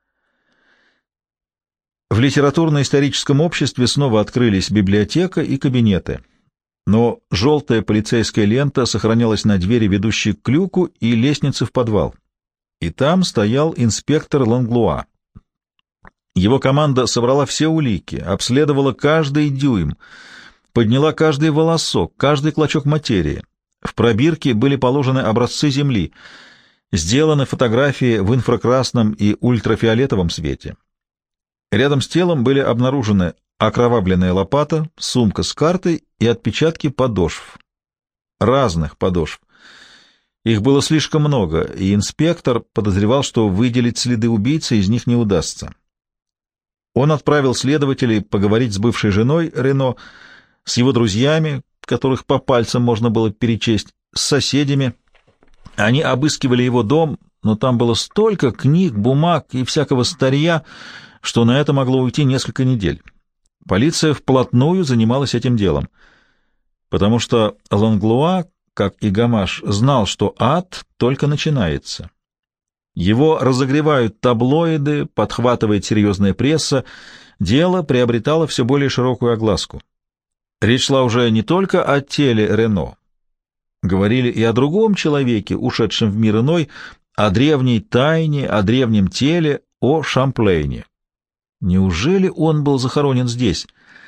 В литературно-историческом обществе снова открылись библиотека и кабинеты, но желтая полицейская лента сохранялась на двери, ведущей к люку, и лестнице в подвал. И там стоял инспектор Ланглуа. Его команда собрала все улики, обследовала каждый дюйм, подняла каждый волосок, каждый клочок материи. В пробирке были положены образцы земли, сделаны фотографии в инфракрасном и ультрафиолетовом свете. Рядом с телом были обнаружены окровавленная лопата, сумка с картой и отпечатки подошв. Разных подошв. Их было слишком много, и инспектор подозревал, что выделить следы убийцы из них не удастся. Он отправил следователей поговорить с бывшей женой Рено, с его друзьями, которых по пальцам можно было перечесть, с соседями. Они обыскивали его дом, но там было столько книг, бумаг и всякого старья, что на это могло уйти несколько недель. Полиция вплотную занималась этим делом, потому что Ланглуа, как и Гамаш, знал, что ад только начинается. Его разогревают таблоиды, подхватывает серьезная пресса, дело приобретало все более широкую огласку. Речь шла уже не только о теле Рено. Говорили и о другом человеке, ушедшем в мир иной, о древней тайне, о древнем теле, о Шамплейне. Неужели он был захоронен здесь?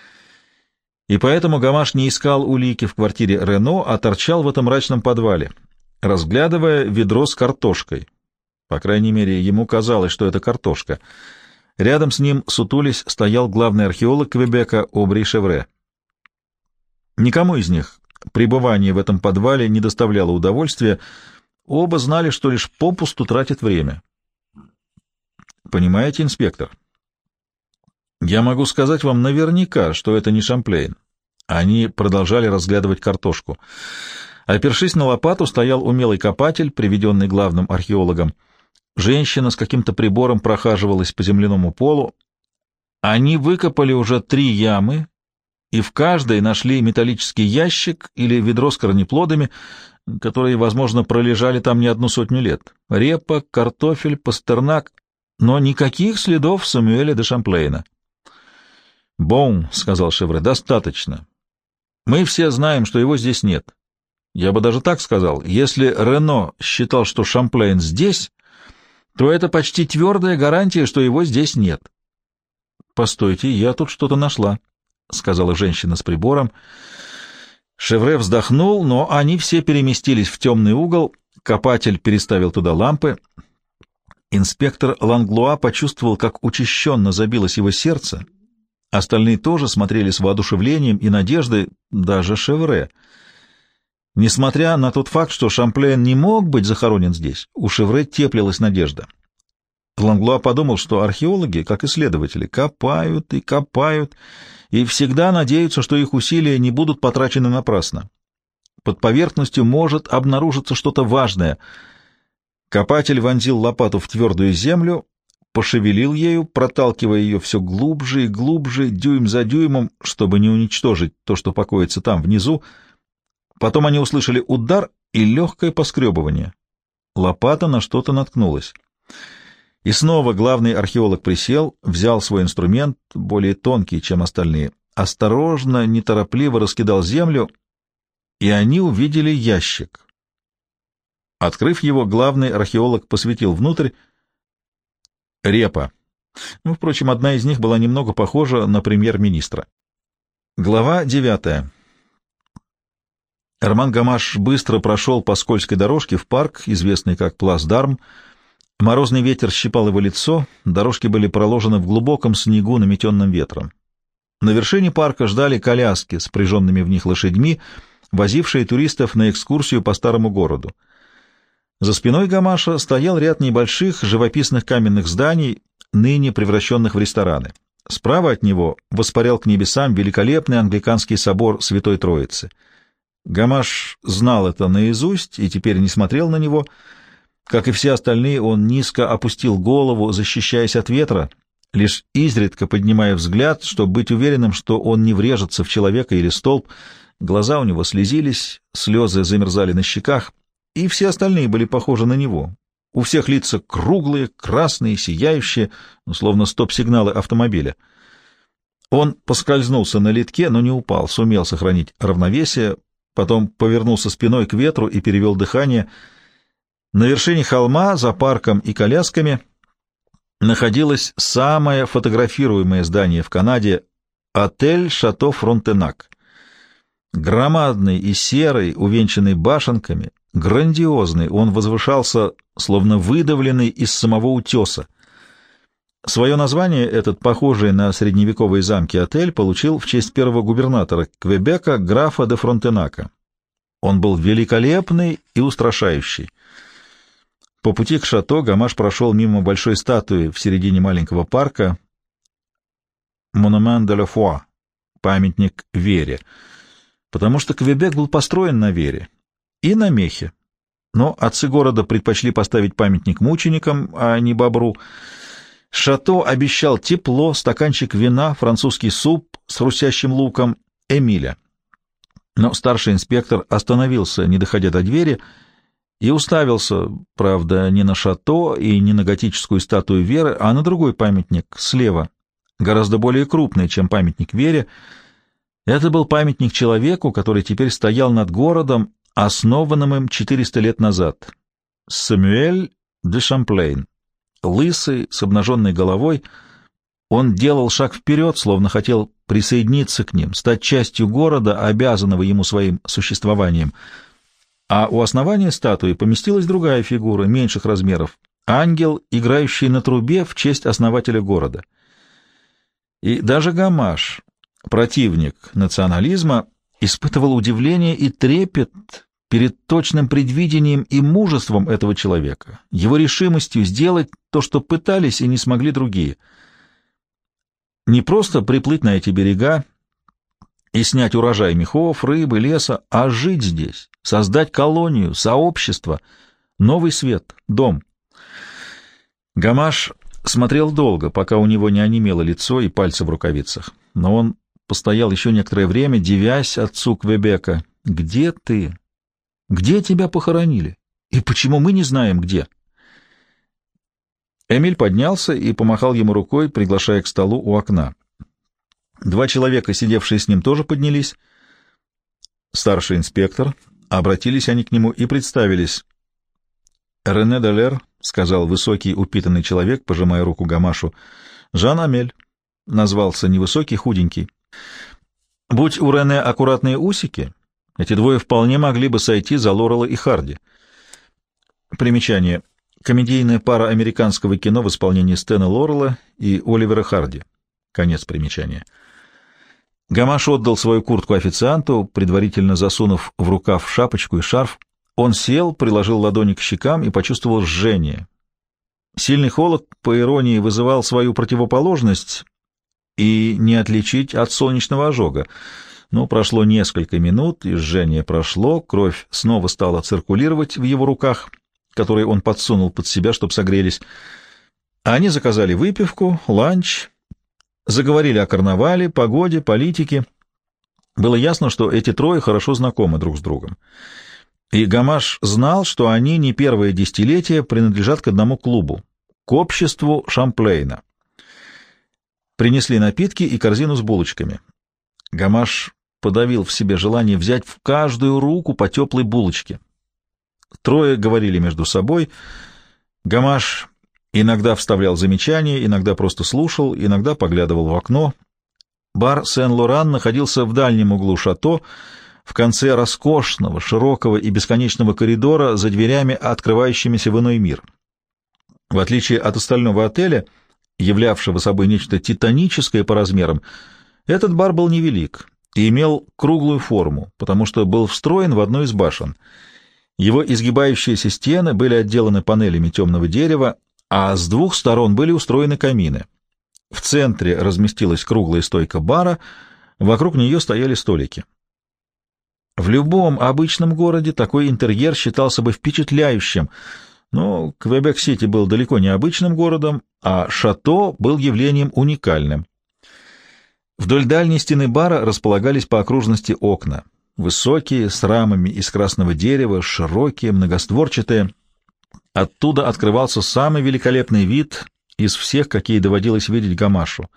И поэтому Гамаш не искал улики в квартире Рено, а торчал в этом мрачном подвале, разглядывая ведро с картошкой. По крайней мере, ему казалось, что это картошка. Рядом с ним, сутулясь, стоял главный археолог Квебека Обри Шевре. Никому из них пребывание в этом подвале не доставляло удовольствия. Оба знали, что лишь попусту тратят время. «Понимаете, инспектор? Я могу сказать вам наверняка, что это не Шамплейн». Они продолжали разглядывать картошку. Опершись на лопату, стоял умелый копатель, приведенный главным археологом. Женщина с каким-то прибором прохаживалась по земляному полу. Они выкопали уже 3 ямы, и в каждой нашли металлический ящик или ведро с корнеплодами, которые, возможно, пролежали там не 100 лет. Репа, картофель, пастернак, но никаких следов Самуэля де Шамплейна. «Бон», — сказал Шевре, — «достаточно. Мы все знаем, что его здесь нет. Я бы даже так сказал, если Рено считал, что Шамплейн здесь, то это почти твердая гарантия, что его здесь нет». «Постойте, я тут что-то нашла», — сказала женщина с прибором. Шевре вздохнул, но они все переместились в темный угол, копатель переставил туда лампы. Инспектор Ланглуа почувствовал, как учащенно забилось его сердце. Остальные тоже смотрели с воодушевлением и надеждой, даже Шевре. Несмотря на тот факт, что Шамплейн не мог быть захоронен здесь, у Шевре теплилась надежда. Ланглуа подумал, что археологи, как исследователи, копают и копают, и всегда надеются, что их усилия не будут потрачены напрасно. Под поверхностью может обнаружиться что-то важное. Копатель вонзил лопату в твердую землю, пошевелил ею, проталкивая ее все глубже и глубже, дюйм за дюймом, чтобы не уничтожить то, что покоится там, внизу. Потом они услышали удар и легкое поскребывание. Лопата на что-то наткнулась. И снова главный археолог присел, взял свой инструмент, более тонкий, чем остальные, осторожно, неторопливо раскидал землю, и они увидели ящик. Открыв его, главный археолог посветил внутрь. Репа. Впрочем, одна из них была немного похожа на премьер-министра. Глава 9. Арман Гамаш быстро прошел по скользкой дорожке в парк, известный как Плас d'Armes. Морозный ветер щипал его лицо, дорожки были проложены в глубоком снегу, наметенным ветром. На вершине парка ждали коляски с впряженными в них лошадьми, возившие туристов на экскурсию по старому городу. За спиной Гамаша стоял ряд небольших живописных каменных зданий, ныне превращенных в рестораны. Справа от него воспарял к небесам великолепный англиканский собор Святой Троицы. Гамаш знал это наизусть и теперь не смотрел на него. Как и все остальные, он низко опустил голову, защищаясь от ветра, лишь изредка поднимая взгляд, чтобы быть уверенным, что он не врежется в человека или столб. Глаза у него слезились, слезы замерзали на щеках, и все остальные были похожи на него. У всех лица круглые, красные, сияющие, словно стоп-сигналы автомобиля. Он поскользнулся на литке, но не упал, сумел сохранить равновесие, потом повернулся спиной к ветру и перевел дыхание. На вершине холма, за парком и колясками, находилось самое фотографируемое здание в Канаде — отель «Шато Фронтенак». Громадный и серый, увенчанный башенками, грандиозный, он возвышался, словно выдавленный из самого утеса. Свое название этот, похожий на средневековые замки отель, получил в честь первого губернатора Квебека, графа де Фронтенака. Он был великолепный и устрашающий. По пути к шато Гамаш прошел мимо большой статуи в середине маленького парка «Монумент де ла фуа» — памятник вере, потому что Квебек был построен на вере и на мехе. Но отцы города предпочли поставить памятник мученикам, а не бобру. Шато обещал тепло, стаканчик вина, французский суп с хрустящим луком, Эмиля. Но старший инспектор остановился, не доходя до двери, и уставился, правда, не на шато и не на готическую статую Веры, а на другой памятник, слева, гораздо более крупный, чем памятник Вере. Это был памятник человеку, который теперь стоял над городом, основанным им 400 лет назад. Самюэль де Шамплейн, лысый, с обнаженной головой, он делал шаг вперед, словно хотел присоединиться к ним, стать частью города, обязанного ему своим существованием. А у основания статуи поместилась другая фигура, меньших размеров, ангел, играющий на трубе в честь основателя города. И даже Гамаш, противник национализма, испытывал удивление и трепет перед точным предвидением и мужеством этого человека, его решимостью сделать то, что пытались и не смогли другие. Не просто приплыть на эти берега и снять урожай мехов, рыбы, леса, а жить здесь, создать колонию, сообщество, новый свет, дом. Гамаш смотрел долго, пока у него не онемело лицо и пальцы в рукавицах, но он постоял еще некоторое время, дивясь отцу Квебека. «Где ты? Где тебя похоронили? И почему мы не знаем, где?» Эмиль поднялся и помахал ему рукой, приглашая к столу у окна. Два человека, сидевшие с ним, тоже поднялись. Старший инспектор. Обратились они к нему и представились. «Рене Далер», — сказал высокий упитанный человек, пожимая руку Гамашу. «Жан Амель», — назвался невысокий, худенький. Будь у Рене аккуратные усики, эти двое вполне могли бы сойти за Лорела и Харди. Примечание. Комедийная пара американского кино в исполнении Стэна Лорела и Оливера Харди. Конец примечания. Гамаш отдал свою куртку официанту, предварительно засунув в рукав шапочку и шарф. Он сел, приложил ладони к щекам и почувствовал жжение. Сильный холод, по иронии, вызывал свою противоположность и не отличить от солнечного ожога. Но прошло несколько минут, и жжение прошло, кровь снова стала циркулировать в его руках, которые он подсунул под себя, чтобы согрелись. Они заказали выпивку, ланч, заговорили о карнавале, погоде, политике. Было ясно, что эти трое хорошо знакомы друг с другом. И Гамаш знал, что они не первое десятилетие принадлежат к одному клубу, к обществу Шамплейна. Принесли напитки и корзину с булочками. Гамаш подавил в себе желание взять в каждую руку по теплой булочке. Трое говорили между собой. Гамаш Иногда вставлял замечания, иногда просто слушал, иногда поглядывал в окно. Бар Сен-Лоран находился в дальнем углу шато, в конце роскошного, широкого и бесконечного коридора за дверями, открывающимися в иной мир. В отличие от остального отеля, являвшего собой нечто титаническое по размерам, этот бар был невелик и имел круглую форму, потому что был встроен в одну из башен. Его изгибающиеся стены были отделаны панелями темного дерева, а с двух сторон были устроены камины. В центре разместилась круглая стойка бара, вокруг нее стояли столики. В любом обычном городе такой интерьер считался бы впечатляющим, но Квебек-Сити был далеко не обычным городом, а шато был явлением уникальным. Вдоль дальней стены бара располагались по окружности окна, высокие, с рамами из красного дерева, широкие, многостворчатые. Оттуда открывался самый великолепный вид из всех, какие доводилось видеть Гамашу.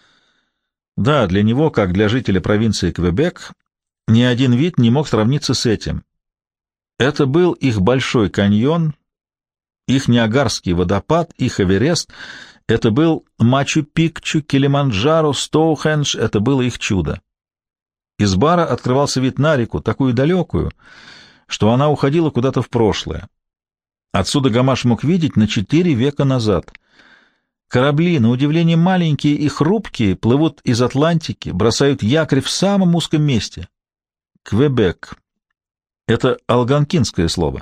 Да, для него, как для жителя провинции Квебек, ни один вид не мог сравниться с этим. Это был их Большой каньон, их Ниагарский водопад, их Эверест, это был Мачу-Пикчу, Килиманджаро, Стоухендж, это было их чудо. Из бара открывался вид на реку, такую далекую, что она уходила куда-то в прошлое. Отсюда Гамаш мог видеть на 4 века назад. Корабли, на удивление маленькие и хрупкие, плывут из Атлантики, бросают якорь в самом узком месте. Квебек. Это алгонкинское слово.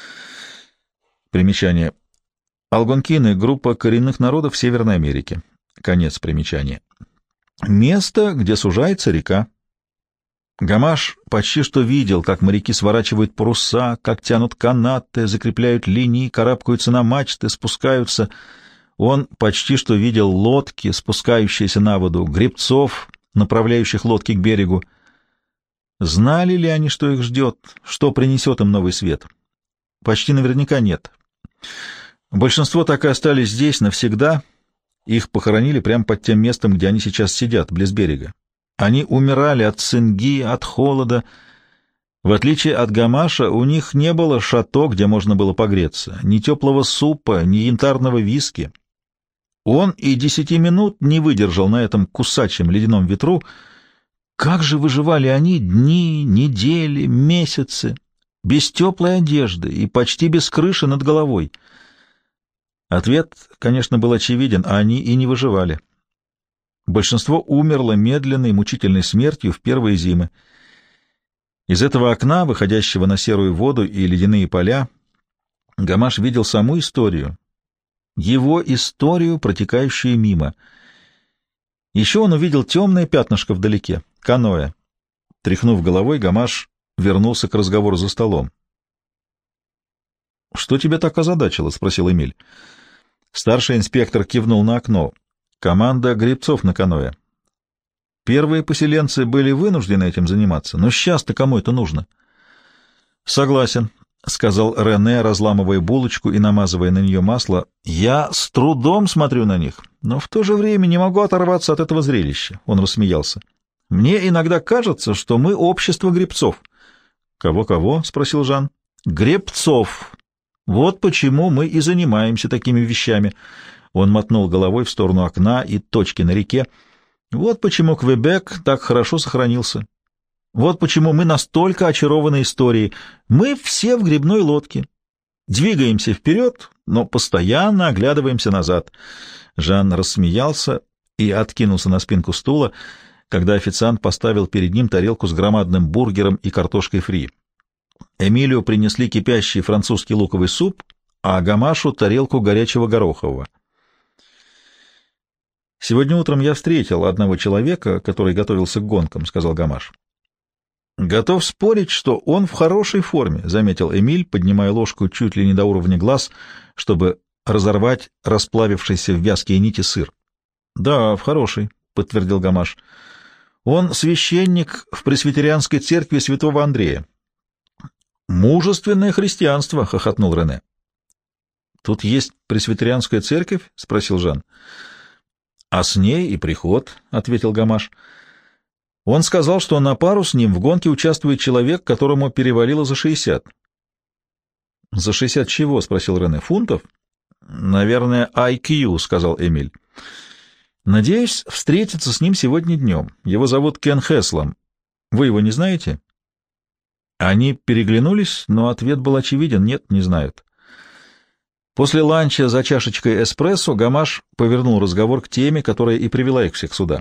Примечание. Алгонкины — группа коренных народов Северной Америки. Конец примечания. Место, где сужается река. Гамаш почти что видел, как моряки сворачивают паруса, как тянут канаты, закрепляют линии, карабкаются на мачты, спускаются. Он почти что видел лодки, спускающиеся на воду, гребцов, направляющих лодки к берегу. Знали ли они, что их ждет, что принесет им новый свет? Почти наверняка нет. Большинство так и остались здесь навсегда. Их похоронили прямо под тем местом, где они сейчас сидят, близ берега. Они умирали от цинги, от холода. В отличие от Гамаша, у них не было шато, где можно было погреться, ни теплого супа, ни янтарного виски. Он и 10 минут не выдержал на этом кусачем ледяном ветру. Как же выживали они дни, недели, месяцы, без теплой одежды и почти без крыши над головой? Ответ, конечно, был очевиден, а они и не выживали. Большинство умерло медленной, мучительной смертью в первые зимы. Из этого окна, выходящего на серую воду и ледяные поля, Гамаш видел саму историю, его историю, протекающую мимо. Еще он увидел темное пятнышко вдалеке, каноэ. Тряхнув головой, Гамаш вернулся к разговору за столом. — Что тебя так озадачило? — спросил Эмиль. Старший инспектор кивнул на окно. Команда гребцов на каноэ. Первые поселенцы были вынуждены этим заниматься, но сейчас-то кому это нужно? — Согласен, — сказал Рене, разламывая булочку и намазывая на нее масло. — Я с трудом смотрю на них, но в то же время не могу оторваться от этого зрелища. Он рассмеялся. — Мне иногда кажется, что мы общество гребцов. — Кого-кого? — спросил Жан. — Гребцов. Вот почему мы и занимаемся такими вещами. Он мотнул головой в сторону окна и точки на реке. Вот почему Квебек так хорошо сохранился. Вот почему мы настолько очарованы историей. Мы все в гребной лодке. Двигаемся вперед, но постоянно оглядываемся назад. Жан рассмеялся и откинулся на спинку стула, когда официант поставил перед ним тарелку с громадным бургером и картошкой фри. Эмилию принесли кипящий французский луковый суп, а Гамашу — тарелку горячего горохового. «Сегодня утром я встретил одного человека, который готовился к гонкам», — сказал Гамаш. «Готов спорить, что он в хорошей форме», — заметил Эмиль, поднимая ложку чуть ли не до уровня глаз, чтобы разорвать расплавившийся в вязкие нити сыр. «Да, в хорошей», — подтвердил Гамаш. «Он священник в пресвитерианской церкви святого Андрея». «Мужественное христианство», — хохотнул Рене. «Тут есть пресвитерианская церковь?» — спросил Жан. «А с ней и приход», — ответил Гамаш. «Он сказал, что на пару с ним в гонке участвует человек, которому перевалило за 60». «За 60 чего?» — спросил Рене. «Фунтов?» «Наверное, IQ», — сказал Эмиль. «Надеюсь встретиться с ним сегодня днем. Его зовут Кен Хэслом. Вы его не знаете?» Они переглянулись, но ответ был очевиден — нет, не знают. После ланча за чашечкой эспрессо Гамаш повернул разговор к теме, которая и привела их всех сюда.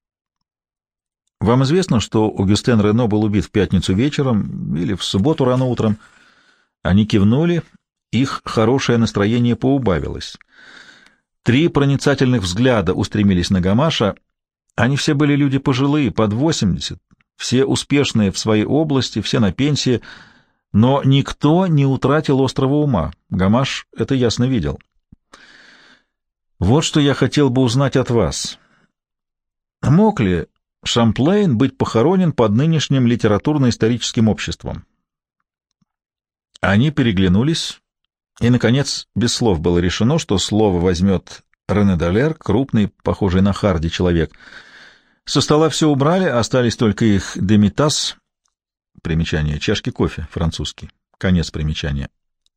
«Вам известно, что Огюстен Рено был убит в пятницу вечером или в субботу рано утром?» Они кивнули, их хорошее настроение поубавилось. 3 проницательных взгляда устремились на Гамаша. Они все были люди пожилые, под 80, все успешные в своей области, все на пенсии, но никто не утратил острого ума. Гамаш это ясно видел. «Вот что я хотел бы узнать от вас. Мог ли Шамплейн быть похоронен под нынешним литературно-историческим обществом?» Они переглянулись, и, наконец, без слов было решено, что слово возьмет Рене Далер, крупный, похожий на Харди человек. Со стола все убрали, остались только их демитас, примечание, чашки кофе, французский, конец примечания.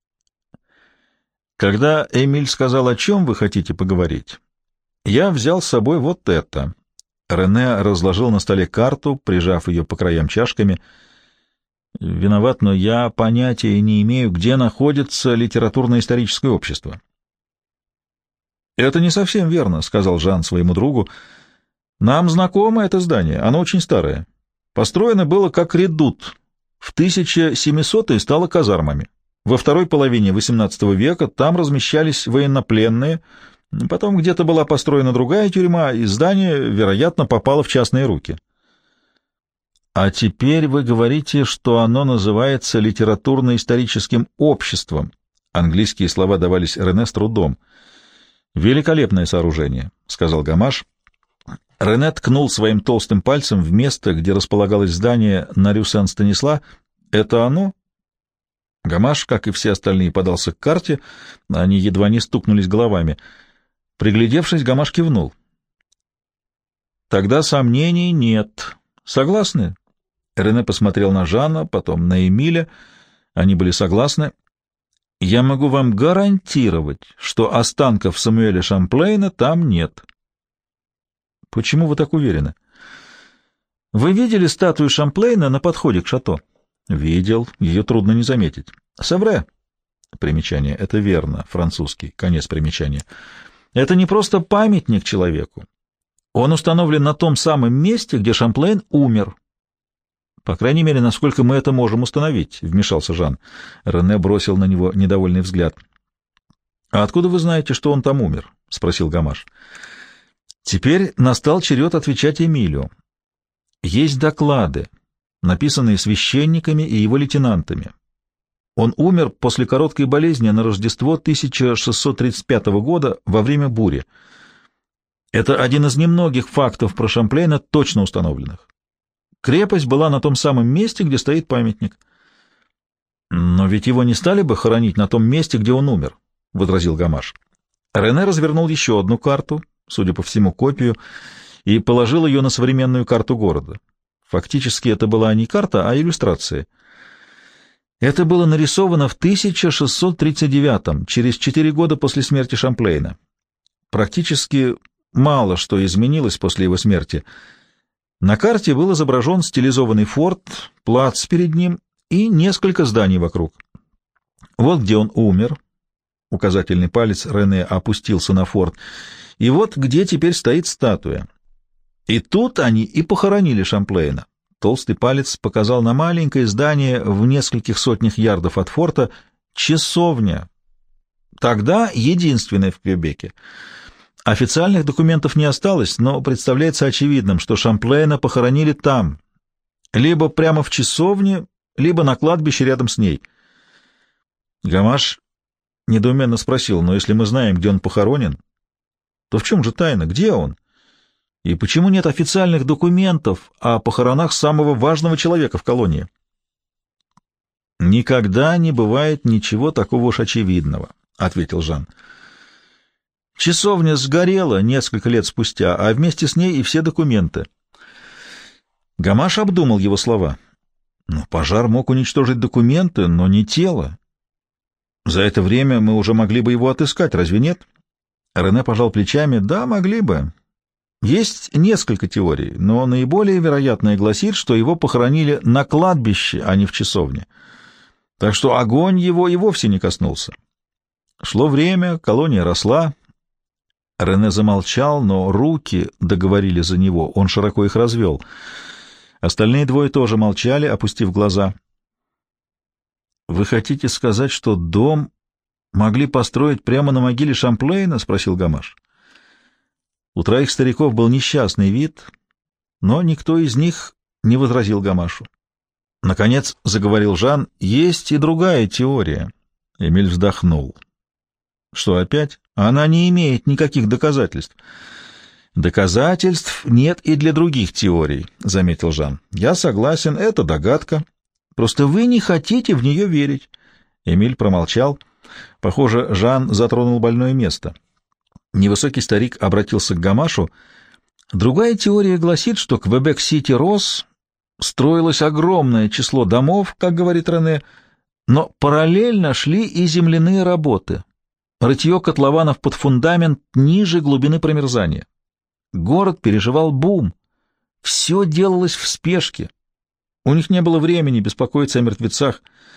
Когда Эмиль сказал, о чем вы хотите поговорить, я взял с собой вот это. Рене разложил на столе карту, прижав ее по краям чашками. «Виноват, но я понятия не имею, где находится литературно-историческое общество». «Это не совсем верно», — сказал Жан своему другу. «Нам знакомо это здание, оно очень старое. Построено было как редут. В 1700-е стало казармами. Во второй половине XVIII века там размещались военнопленные, потом где-то была построена другая тюрьма, и здание, вероятно, попало в частные руки». «А теперь вы говорите, что оно называется литературно-историческим обществом». Английские слова давались Рене с трудом. «Великолепное сооружение», — сказал Гамаш. Рене ткнул своим толстым пальцем в место, где располагалось здание на рю Сен-Станисла. «Это оно?» Гамаш, как и все остальные, подался к карте, они едва не стукнулись головами. Приглядевшись, Гамаш кивнул. «Тогда сомнений нет. Согласны?» Рене посмотрел на Жана, потом на Эмиля. Они были согласны. «Я могу вам гарантировать, что останков Самуэля Шамплейна там нет». «Почему вы так уверены?» «Вы видели статую Шамплейна на подходе к шато?» «Видел. Ее трудно не заметить». «Севре». Примечание. Это верно. Французский. Конец примечания. «Это не просто памятник человеку. Он установлен на том самом месте, где Шамплейн умер». «По крайней мере, насколько мы это можем установить», — вмешался Жан. Рене бросил на него недовольный взгляд. «А откуда вы знаете, что он там умер?» — спросил Гамаш. Теперь настал черед отвечать Эмилю. «Есть доклады, написанные священниками и его лейтенантами. Он умер после короткой болезни на Рождество 1635 года во время бури. Это один из немногих фактов про Шамплейна, точно установленных. Крепость была на том самом месте, где стоит памятник». «Но ведь его не стали бы хоронить на том месте, где он умер», — возразил Гамаш. Рене развернул еще одну карту, судя по всему, копию, и положил ее на современную карту города. Фактически это была не карта, а иллюстрация. Это было нарисовано в 1639-м, через 4 года после смерти Шамплейна. Практически мало что изменилось после его смерти. На карте был изображен стилизованный форт, плац перед ним и несколько зданий вокруг. Вот где он умер. Указательный палец Рене опустился на форт. И вот где теперь стоит статуя. И тут они и похоронили Шамплейна. Толстый палец показал на маленькое здание в нескольких сотнях ярдов от форта, часовня. Тогда единственная в Квебеке. Официальных документов не осталось, но представляется очевидным, что Шамплейна похоронили там, либо прямо в часовне, либо на кладбище рядом с ней. Гамаш недоуменно спросил: «Но если мы знаем, где он похоронен, то в чем же тайна? Где он? И почему нет официальных документов о похоронах самого важного человека в колонии?» «Никогда не бывает ничего такого уж очевидного», — ответил Жан. «Часовня сгорела несколько лет спустя, а вместе с ней и все документы». Гамаш обдумал его слова. «Но пожар мог уничтожить документы, но не тело. За это время мы уже могли бы его отыскать, разве нет? Рене пожал плечами. Да, могли бы. Есть несколько теорий, но наиболее вероятная гласит, что его похоронили на кладбище, а не в часовне. Так что огонь его и вовсе не коснулся. Шло время, колония росла. Рене замолчал, но руки договорили за него, он широко их развел. Остальные двое тоже молчали, опустив глаза. — Вы хотите сказать, что дом могли построить прямо на могиле Шамплейна? — спросил Гамаш. У троих стариков был несчастный вид, но никто из них не возразил Гамашу. Наконец заговорил Жан. — Есть и другая теория. Эмиль вздохнул. — Что опять? Она не имеет никаких доказательств. — Доказательств нет и для других теорий, — заметил Жан. — Я согласен, это догадка. Просто вы не хотите в нее верить. Эмиль промолчал. Похоже, Жан затронул больное место. Невысокий старик обратился к Гамашу. Другая теория гласит, что Квебек-Сити рос, строилось огромное число домов, как говорит Рене, но параллельно шли и земляные работы. Рытье котлованов под фундамент ниже глубины промерзания. Город переживал бум. Все делалось в спешке. У них не было времени беспокоиться о мертвецах.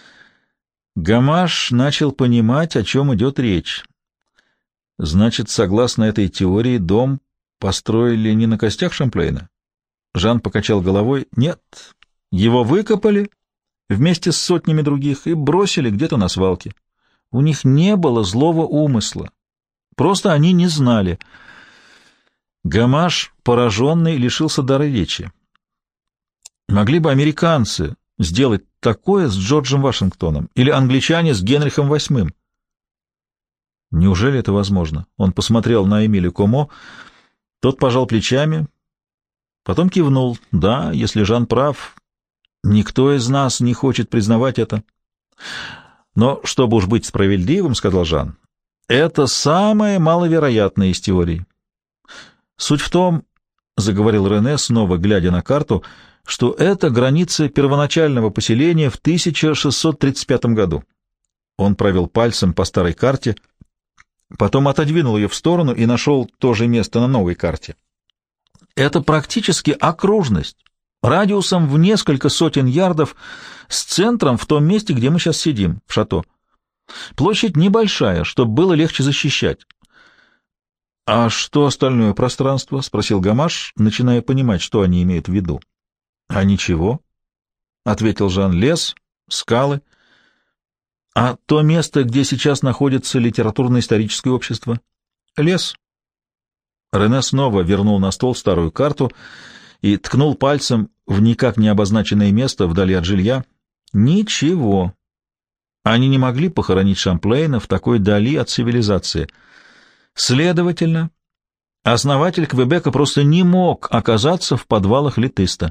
Гамаш начал понимать, о чем идет речь. Значит, согласно этой теории, дом построили не на костях Шамплейна? Жан покачал головой. Нет, его выкопали вместе с сотнями других и бросили где-то на свалке. У них не было злого умысла. Просто они не знали. Гамаш, пораженный, лишился дара речи. Могли бы американцы сделать такое с Джорджем Вашингтоном или англичане с Генрихом VIII? Неужели это возможно? Он посмотрел на Эмиля Комо. Тот пожал плечами, потом кивнул. Да, если Жан прав, никто из нас не хочет признавать это. Но, чтобы уж быть справедливым, — сказал Жан, — это самое маловероятное из теорий. Суть в том, — заговорил Рене, снова глядя на карту, — что это границы первоначального поселения в 1635 году. Он провел пальцем по старой карте, потом отодвинул ее в сторону и нашел то же место на новой карте. Это практически окружность, радиусом в несколько сотен ярдов, с центром в том месте, где мы сейчас сидим, в шато. Площадь небольшая, чтобы было легче защищать. — А что остальное пространство? — спросил Гамаш, начиная понимать, что они имеют в виду. — А ничего, — ответил Жан, — лес, скалы. — А то место, где сейчас находится литературно-историческое общество? — Лес. Рене снова вернул на стол старую карту и ткнул пальцем в никак не обозначенное место вдали от жилья. Ничего. Они не могли похоронить Шамплейна в такой дали от цивилизации. Следовательно, основатель Квебека просто не мог оказаться в подвалах Летиста.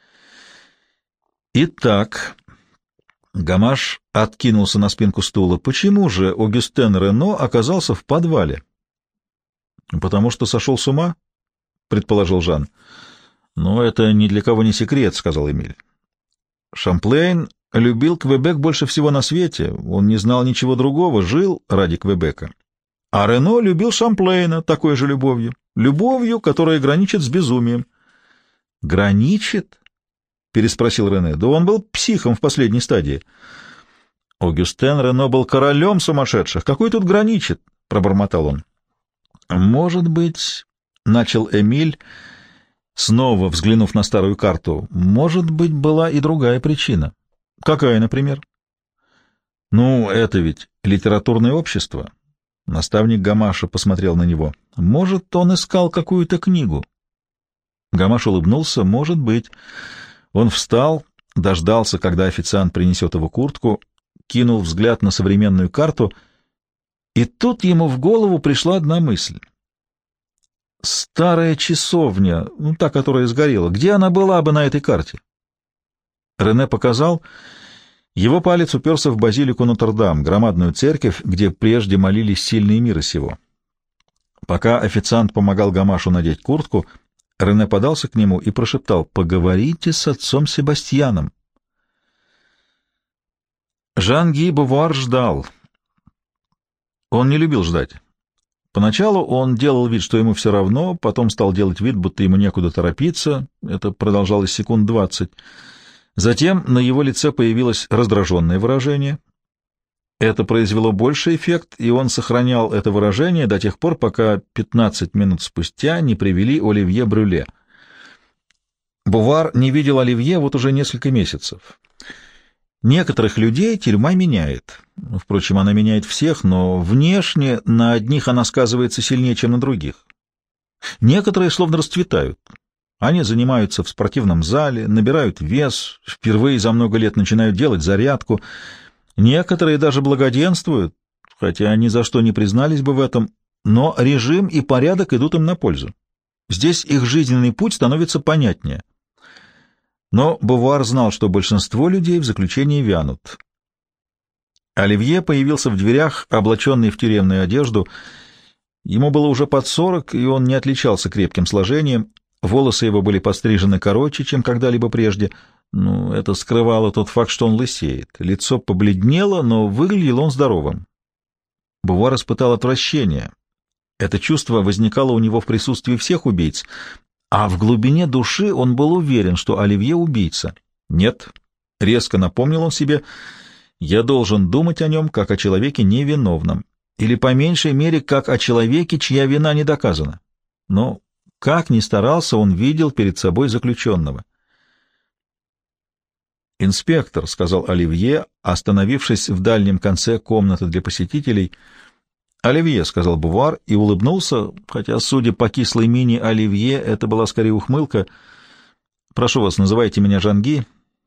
Итак, Гамаш откинулся на спинку стула. Почему же Огюстен Рено оказался в подвале? — Потому что сошел с ума, — предположил Жан. — Но это ни для кого не секрет, — сказал Эмиль. Шамплейн любил Квебек больше всего на свете, он не знал ничего другого, жил ради Квебека. А Рено любил Шамплейна такой же любовью, любовью, которая граничит с безумием. — Граничит? — переспросил Рене. — Да он был психом в последней стадии. — Огюстен Рено был королем сумасшедших. Какой тут граничит? — пробормотал он. — Может быть, — начал Эмиль, снова взглянув на старую карту, — может быть, была и другая причина. — Какая, например? — Ну, это ведь литературное общество. Наставник Гамаша посмотрел на него. — Может, он искал какую-то книгу? Гамаш улыбнулся. — Может быть. Он встал, дождался, когда официант принесет его куртку, кинул взгляд на современную карту, и тут ему в голову пришла одна мысль. Старая часовня, та, которая сгорела, где она была бы на этой карте? Рене показал. Его палец уперся в базилику Нотр-Дам, громадную церковь, где прежде молились сильные мира сего. Пока официант помогал Гамашу надеть куртку, Рене подался к нему и прошептал: «Поговорите с отцом Себастьяном». Жан-Ги Бувуар ждал. Он не любил ждать. Поначалу он делал вид, что ему все равно, потом стал делать вид, будто ему некуда торопиться. Это продолжалось секунд 20. Затем на его лице появилось раздраженное выражение. Это произвело больший эффект, и он сохранял это выражение до тех пор, пока 15 минут спустя не привели Оливье Брюле. Бувар не видел Оливье вот уже несколько месяцев. Некоторых людей тюрьма меняет. Впрочем, она меняет всех, но внешне на одних она сказывается сильнее, чем на других. Некоторые словно расцветают. Они занимаются в спортивном зале, набирают вес, впервые за много лет начинают делать зарядку. Некоторые даже благоденствуют, хотя ни за что не признались бы в этом, но режим и порядок идут им на пользу. Здесь их жизненный путь становится понятнее. Но Бувар знал, что большинство людей в заключении вянут. Оливье появился в дверях, облаченный в тюремную одежду. Ему было уже под 40, и он не отличался крепким сложением. Волосы его были пострижены короче, чем когда-либо прежде. Это скрывало тот факт, что он лысеет. Лицо побледнело, но выглядел он здоровым. Бувар испытал отвращение. Это чувство возникало у него в присутствии всех убийц, а в глубине души он был уверен, что Оливье убийца. Нет, резко напомнил он себе, я должен думать о нем как о человеке невиновном, или по меньшей мере как о человеке, чья вина не доказана. Но как ни старался, он видел перед собой заключенного. «Инспектор», — сказал Оливье, остановившись в дальнем конце комнаты для посетителей. «Оливье», — сказал Бувар и улыбнулся, хотя, судя по кислой мине Оливье, это была скорее ухмылка. «Прошу вас, называйте меня Жанги.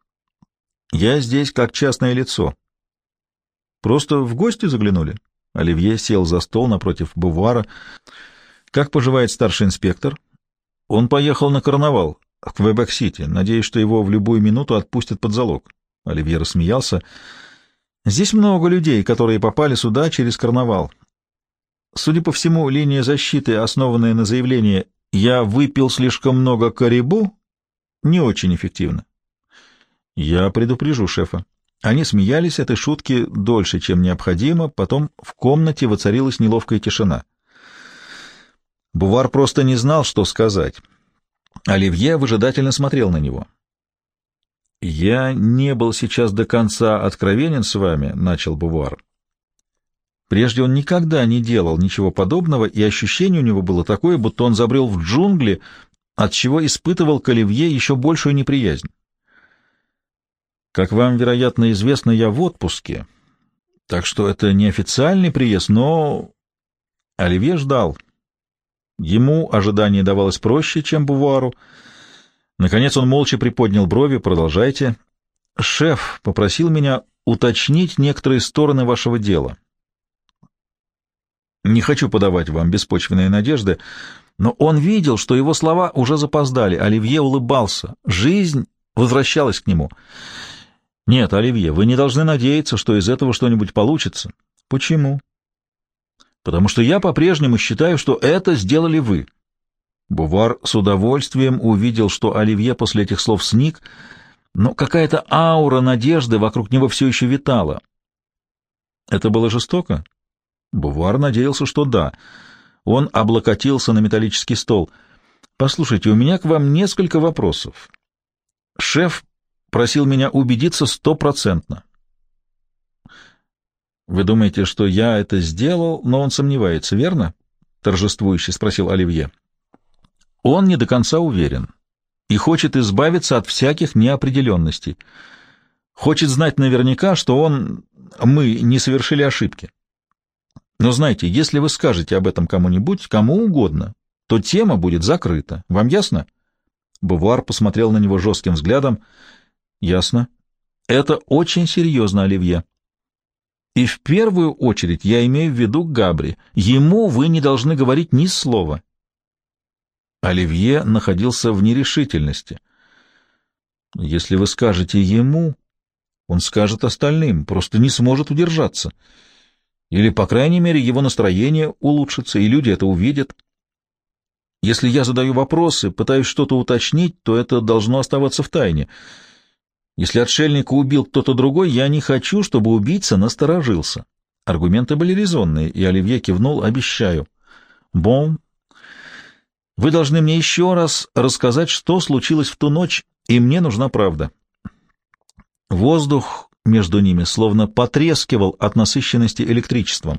Я здесь как частное лицо». «Просто в гости заглянули?» Оливье сел за стол напротив Бувара. «Как поживает старший инспектор?» «Он поехал на карнавал в Квебек-Сити. Надеюсь, что его в любую минуту отпустят под залог». Оливье рассмеялся. «Здесь много людей, которые попали сюда через карнавал. Судя по всему, линия защиты, основанная на заявлении «я выпил слишком много карибу», не очень эффективна. Я предупрежу шефа. Они смеялись этой шутки дольше, чем необходимо, потом в комнате воцарилась неловкая тишина. Бувар просто не знал, что сказать. Оливье выжидательно смотрел на него. «Я не был сейчас до конца откровенен с вами», — начал Бувар. Прежде он никогда не делал ничего подобного, и ощущение у него было такое, будто он забрел в джунгли, от чего испытывал к Оливье еще большую неприязнь. «Как вам, вероятно, известно, я в отпуске, так что это не официальный приезд, но...» Оливье ждал. Ему ожидание давалось проще, чем Бувару. Наконец он молча приподнял брови. «Продолжайте». «Шеф попросил меня уточнить некоторые стороны вашего дела. Не хочу подавать вам беспочвенные надежды, но он видел, что его слова уже запоздали. Оливье улыбался. Жизнь возвращалась к нему. «Нет, Оливье, вы не должны надеяться, что из этого что-нибудь получится». «Почему?» «Потому что я по-прежнему считаю, что это сделали вы». Бувар с удовольствием увидел, что Оливье после этих слов сник, но какая-то аура надежды вокруг него все еще витала. «Это было жестоко?» Бувар надеялся, что да. Он облокотился на металлический стол. «Послушайте, у меня к вам несколько вопросов. Шеф просил меня убедиться 100%. Вы думаете, что я это сделал, но он сомневается, верно?» — торжествующе спросил Оливье. «Он не до конца уверен и хочет избавиться от всяких неопределенностей. Хочет знать наверняка, что мы не совершили ошибки. Но знаете, если вы скажете об этом кому-нибудь, кому угодно, то тема будет закрыта. Вам ясно?» Бувар посмотрел на него жестким взглядом. «Ясно. Это очень серьезно, Оливье. И в первую очередь я имею в виду Габри. Ему вы не должны говорить ни слова». Оливье находился в нерешительности. «Если вы скажете ему, он скажет остальным, просто не сможет удержаться. Или, по крайней мере, его настроение улучшится, и люди это увидят. Если я задаю вопросы, пытаюсь что-то уточнить, то это должно оставаться в тайне. Если отшельника убил кто-то другой, я не хочу, чтобы убийца насторожился. Аргументы были резонные, и Оливье кивнул: «Обещаю». «Бон, вы должны мне еще раз рассказать, что случилось в ту ночь, и мне нужна правда». Воздух между ними словно потрескивал от насыщенности электричеством.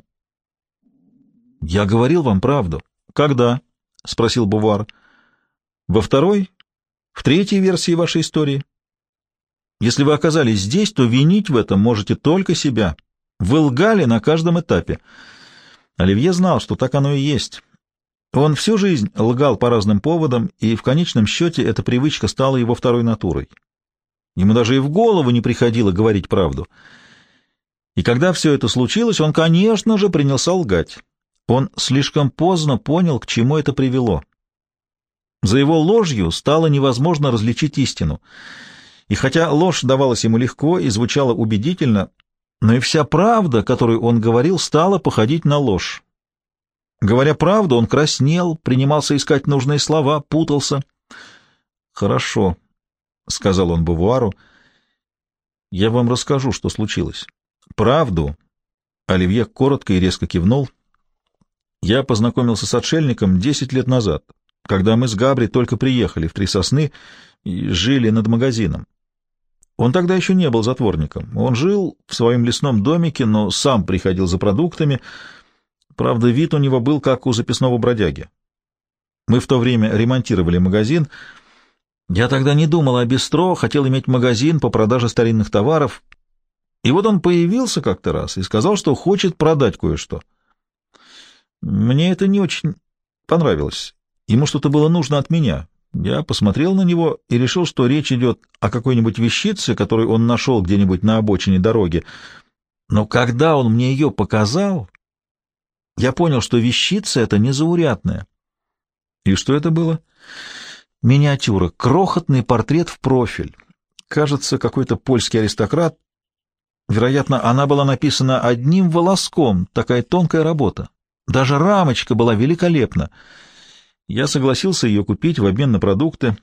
«Я говорил вам правду». «Когда?» — спросил Бувуар. «Во второй? В третьей версии вашей истории? Если вы оказались здесь, то винить в этом можете только себя. Вы лгали на каждом этапе». Оливье знал, что так оно и есть. Он всю жизнь лгал по разным поводам, и в конечном счете эта привычка стала его второй натурой. Ему даже и в голову не приходило говорить правду. И когда все это случилось, он, конечно же, принялся лгать. Он слишком поздно понял, к чему это привело. За его ложью стало невозможно различить истину. И хотя ложь давалась ему легко и звучала убедительно, но и вся правда, которую он говорил, стала походить на ложь. Говоря правду, он краснел, принимался искать нужные слова, путался. «Хорошо», — сказал он Бувуару, — «я вам расскажу, что случилось». «Правду?» — Оливье коротко и резко кивнул. «Я познакомился с отшельником 10 лет назад, когда мы с Габри только приехали в Три Сосны и жили над магазином. Он тогда еще не был затворником. Он жил в своем лесном домике, но сам приходил за продуктами. Правда, вид у него был как у записного бродяги. Мы в то время ремонтировали магазин. Я тогда не думал о бистро, хотел иметь магазин по продаже старинных товаров. И вот он появился как-то раз и сказал, что хочет продать кое-что. Мне это не очень понравилось. Ему что-то было нужно от меня. Я посмотрел на него и решил, что речь идет о какой-нибудь вещице, которую он нашел где-нибудь на обочине дороги. Но когда он мне ее показал, я понял, что вещица эта незаурядная. И что это было? Миниатюра, крохотный портрет в профиль. Кажется, какой-то польский аристократ. Вероятно, она была написана одним волоском, такая тонкая работа. Даже рамочка была великолепна. Я согласился ее купить в обмен на продукты.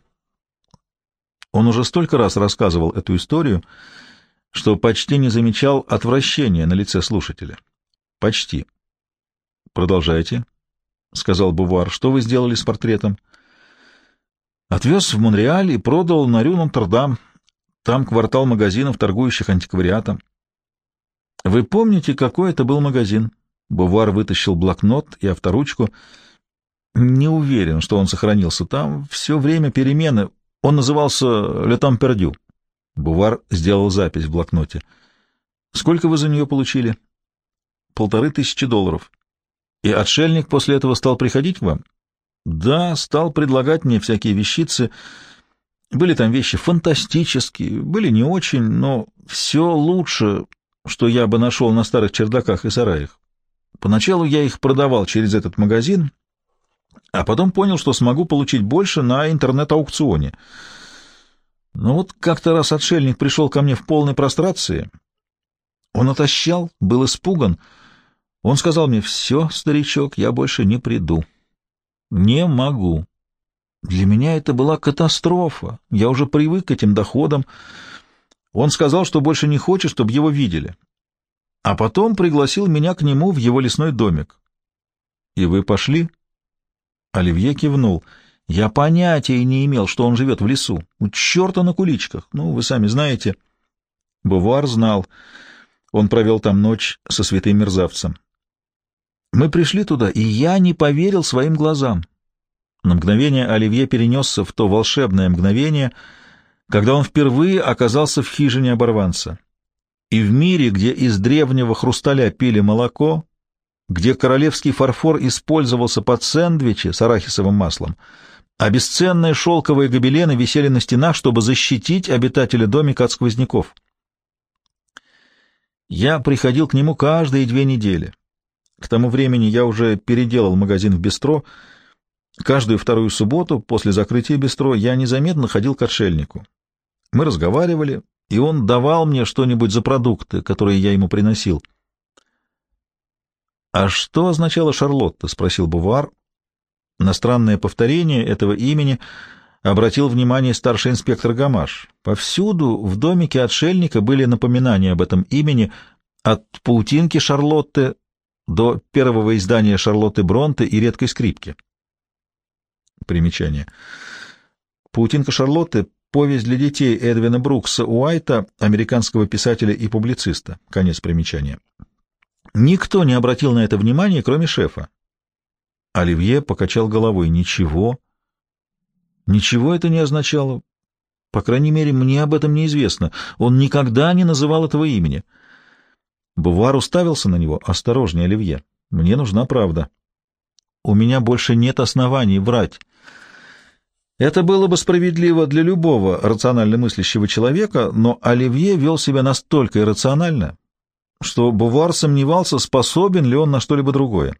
Он уже столько раз рассказывал эту историю, что почти не замечал отвращения на лице слушателя. Почти. «Продолжайте», — сказал Бувуар. «Что вы сделали с портретом?» «Отвез в Монреаль и продал на Рю Нотр-Дам. Там квартал магазинов, торгующих антиквариатом». «Вы помните, какой это был магазин?» Бувуар вытащил блокнот и авторучку. «Не уверен, что он сохранился. Там все время перемены. Он назывался «Le Temps Perdu». Бувуар сделал запись в блокноте. «Сколько вы за нее получили?» $1500. «И отшельник после этого стал приходить к вам?» «Да, стал предлагать мне всякие вещицы. Были там вещи фантастические, были не очень, но все лучше, что я бы нашел на старых чердаках и сараях. Поначалу я их продавал через этот магазин, а потом понял, что смогу получить больше на интернет-аукционе. Но вот как-то раз отшельник пришел ко мне в полной прострации. Он отощал, был испуган. Он сказал мне: «Все, старичок, я больше не приду. Не могу». Для меня это была катастрофа. Я уже привык к этим доходам. Он сказал, что больше не хочет, чтобы его видели. А потом пригласил меня к нему в его лесной домик. «И вы пошли?» Оливье кивнул. «Я понятия не имел, что он живет в лесу. У черта на куличках. Ну, вы сами знаете». Бувуар знал. Он провел там ночь со святым мерзавцем. Мы пришли туда, и я не поверил своим глазам. На мгновение Оливье перенесся в то волшебное мгновение, когда он впервые оказался в хижине оборванца. И в мире, где из древнего хрусталя пили молоко, где королевский фарфор использовался под сэндвичи с арахисовым маслом, а бесценные шелковые гобелены висели на стенах, чтобы защитить обитателя домика от сквозняков. Я приходил к нему каждые 2 недели. К тому времени я уже переделал магазин в бистро. Каждую вторую субботу после закрытия бистро я незаметно ходил к отшельнику. Мы разговаривали, и он давал мне что-нибудь за продукты, которые я ему приносил. «А что означало Шарлотта?» — спросил Бувуар. На странное повторение этого имени обратил внимание старший инспектор Гамаш. Повсюду в домике отшельника были напоминания об этом имени, от паутинки Шарлотты до первого издания Шарлотты Бронте и редкой скрипки. Примечание. «Паутинка Шарлотты» — повесть для детей Эдвина Брукса Уайта, американского писателя и публициста. Конец примечания. Никто не обратил на это внимания, кроме шефа. Оливье покачал головой. Ничего. Ничего это не означало. По крайней мере, мне об этом неизвестно. Он никогда не называл этого имени. Бувар уставился на него. «Осторожнее, Оливье. Мне нужна правда. У меня больше нет оснований врать». Это было бы справедливо для любого рационально мыслящего человека, но Оливье вел себя настолько иррационально, что Бувар сомневался, способен ли он на что-либо другое.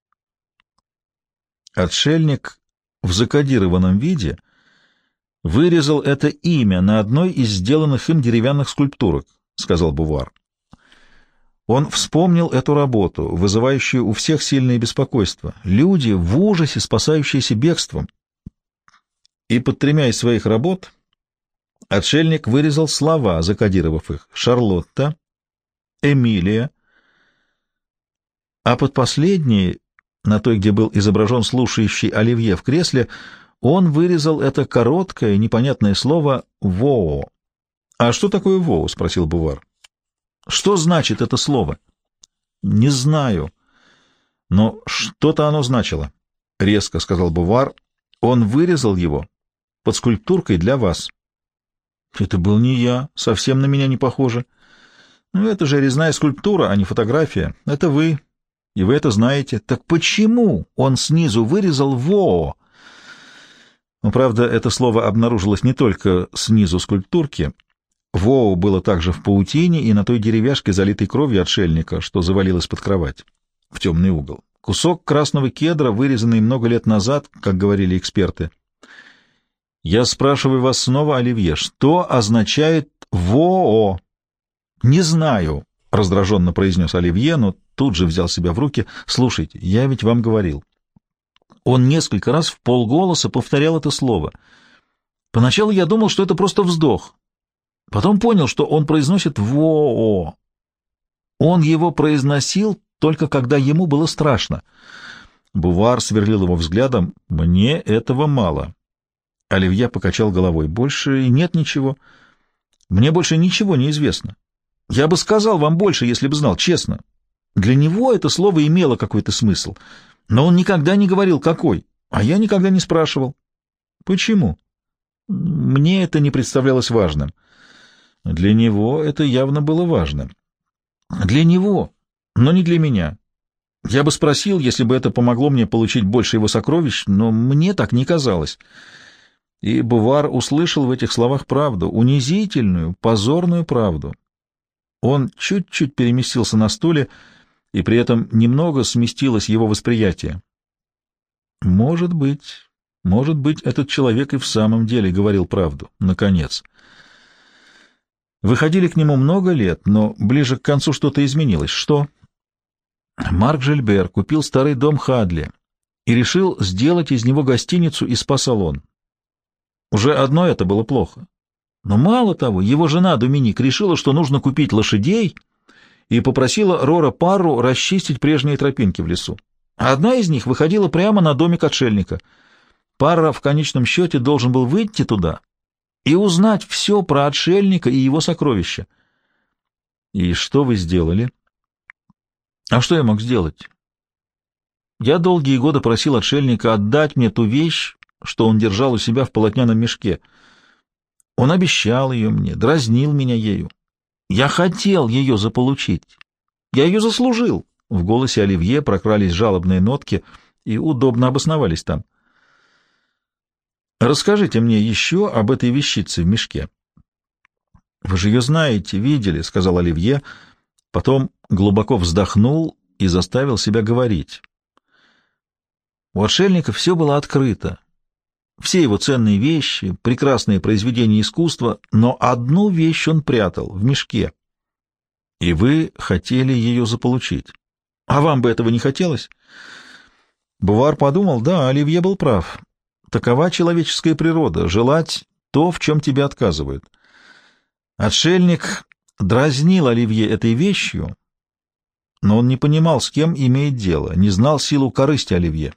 Отшельник в закодированном виде вырезал это имя на одной из сделанных им деревянных скульптурок, — сказал Бувар. Он вспомнил эту работу, вызывающую у всех сильное беспокойство. Люди в ужасе, спасающиеся бегством. И под 3 из своих работ отшельник вырезал слова, закодировав их: Шарлотта, Эмилия, а под последней, на той, где был изображен слушающий Оливье в кресле, он вырезал это короткое, непонятное слово «воо». «А что такое «воо»?» — спросил Бувар. «Что значит это слово?» «Не знаю, но что-то оно значило», — резко сказал Бувар. «Он вырезал его под скульптуркой для вас». «Это был не я, совсем на меня не похоже». «Ну, это же резная скульптура, а не фотография. Это вы, и вы это знаете. Так почему он снизу вырезал «воо»?» Ну, правда, это слово обнаружилось не только снизу скульптурки. «Воо» было также в паутине и на той деревяшке, залитой кровью отшельника, что завалилось под кровать, в темный угол. Кусок красного кедра, вырезанный много лет назад, как говорили эксперты. Я спрашиваю вас снова, Оливье, что означает «воо»? «Не знаю», — раздраженно произнес Оливье, но тут же взял себя в руки. «Слушайте, я ведь вам говорил». Он несколько раз в полголоса повторял это слово. Поначалу я думал, что это просто вздох. Потом понял, что он произносит «воо». Он его произносил только когда ему было страшно. Бувар сверлил его взглядом. «Мне этого мало». Оливье покачал головой. «Больше нет ничего. Мне больше ничего не известно. Я бы сказал вам больше, если бы знал, честно. Для него это слово имело какой-то смысл, но он никогда не говорил, какой, а я никогда не спрашивал. Почему? Мне это не представлялось важным. Для него это явно было важным. Для него, но не для меня. Я бы спросил, если бы это помогло мне получить больше его сокровищ, но мне так не казалось». И Бувар услышал в этих словах правду, унизительную, позорную правду. Он чуть-чуть переместился на стуле, и при этом немного сместилось его восприятие. Может быть, этот человек и в самом деле говорил правду, наконец. Выходили к нему много лет, но ближе к концу что-то изменилось. Что? Марк Жильбер купил старый дом Хадли и решил сделать из него гостиницу и спа-салон. Уже одно это было плохо. Но мало того, его жена Доминик решила, что нужно купить лошадей, и попросила Рора Парру расчистить прежние тропинки в лесу. Одна из них выходила прямо на домик отшельника. Парра в конечном счете должен был выйти туда и узнать все про отшельника и его сокровища. И что вы сделали? А что я мог сделать? Я долгие годы просил отшельника отдать мне ту вещь, что он держал у себя в полотняном мешке. Он обещал ее мне, дразнил меня ею. Я хотел ее заполучить. Я ее заслужил. В голосе Оливье прокрались жалобные нотки и удобно обосновались там. Расскажите мне еще об этой вещице в мешке. Вы же ее знаете, видели, — сказал Оливье, потом глубоко вздохнул и заставил себя говорить. У отшельника все было открыто. Все его ценные вещи, прекрасные произведения искусства, но одну вещь он прятал в мешке. И вы хотели ее заполучить. А вам бы этого не хотелось? Бувар подумал, да, Оливье был прав. Такова человеческая природа — желать то, в чем тебе отказывают. Отшельник дразнил Оливье этой вещью, но он не понимал, с кем имеет дело, не знал силу корысти Оливье.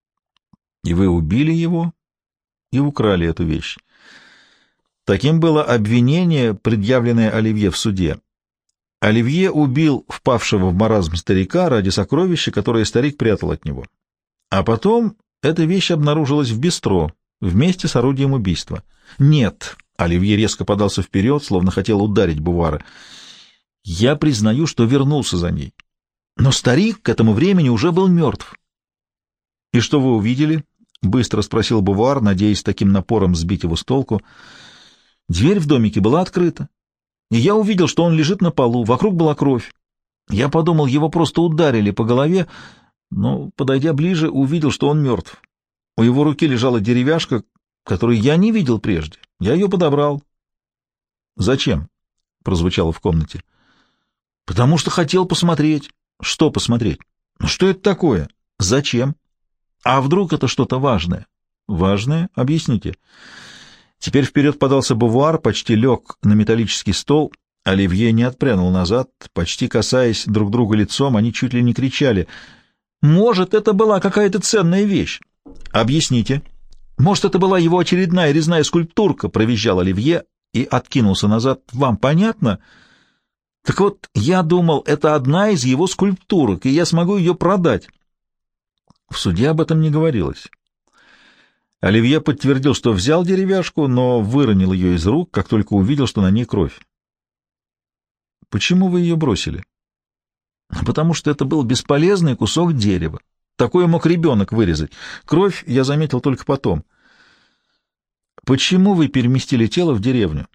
И вы убили его и украли эту вещь. Таким было обвинение, предъявленное Оливье в суде. Оливье убил впавшего в маразм старика ради сокровища, которое старик прятал от него. А потом эта вещь обнаружилась в бистро, вместе с орудием убийства. «Нет!» — Оливье резко подался вперед, словно хотел ударить Бувара. «Я признаю, что вернулся за ней. Но старик к этому времени уже был мертв». «И что вы увидели?» — быстро спросил Бувар, надеясь таким напором сбить его с толку. «Дверь в домике была открыта, и я увидел, что он лежит на полу, вокруг была кровь. Я подумал, его просто ударили по голове, но, подойдя ближе, увидел, что он мертв. У его руки лежала деревяшка, которую я не видел прежде. Я ее подобрал». «Зачем?» — прозвучало в комнате. «Потому что хотел посмотреть». «Что посмотреть?» «Ну что это такое?» «Зачем?» «А вдруг это что-то важное?» «Важное? Объясните». Теперь вперед подался Бувар, почти лег на металлический стол. Оливье не отпрянул назад. Почти касаясь друг друга лицом, они чуть ли не кричали. «Может, это была какая-то ценная вещь?» «Объясните». «Может, это была его очередная резная скульптурка?» — провизжал Оливье и откинулся назад. «Вам понятно?» «Так вот, я думал, это одна из его скульптурок, и я смогу ее продать». В суде об этом не говорилось. Оливье подтвердил, что взял деревяшку, но выронил ее из рук, как только увидел, что на ней кровь. «Почему вы ее бросили?» «Потому что это был бесполезный кусок дерева. Такое мог ребенок вырезать. Кровь я заметил только потом». «Почему вы переместили тело в деревню?»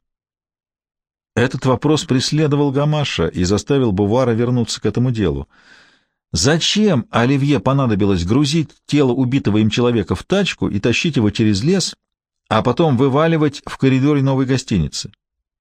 Этот вопрос преследовал Гамаша и заставил Бувара вернуться к этому делу. Зачем Оливье понадобилось грузить тело убитого им человека в тачку и тащить его через лес, а потом вываливать в коридоре новой гостиницы?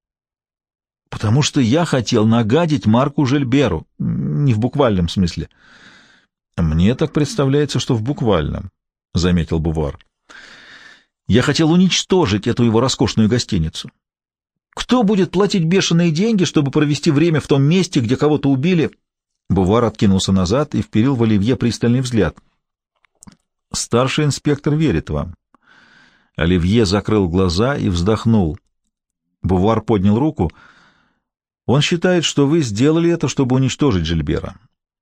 «Потому что я хотел нагадить Марку Жильберу, не в буквальном смысле». «Мне так представляется, что в буквальном», — заметил Бувар. «Я хотел уничтожить эту его роскошную гостиницу. Кто будет платить бешеные деньги, чтобы провести время в том месте, где кого-то убили?» Бувар откинулся назад и вперил в Оливье пристальный взгляд. «Старший инспектор верит вам». Оливье закрыл глаза и вздохнул. Бувар поднял руку. «Он считает, что вы сделали это, чтобы уничтожить Жильбера.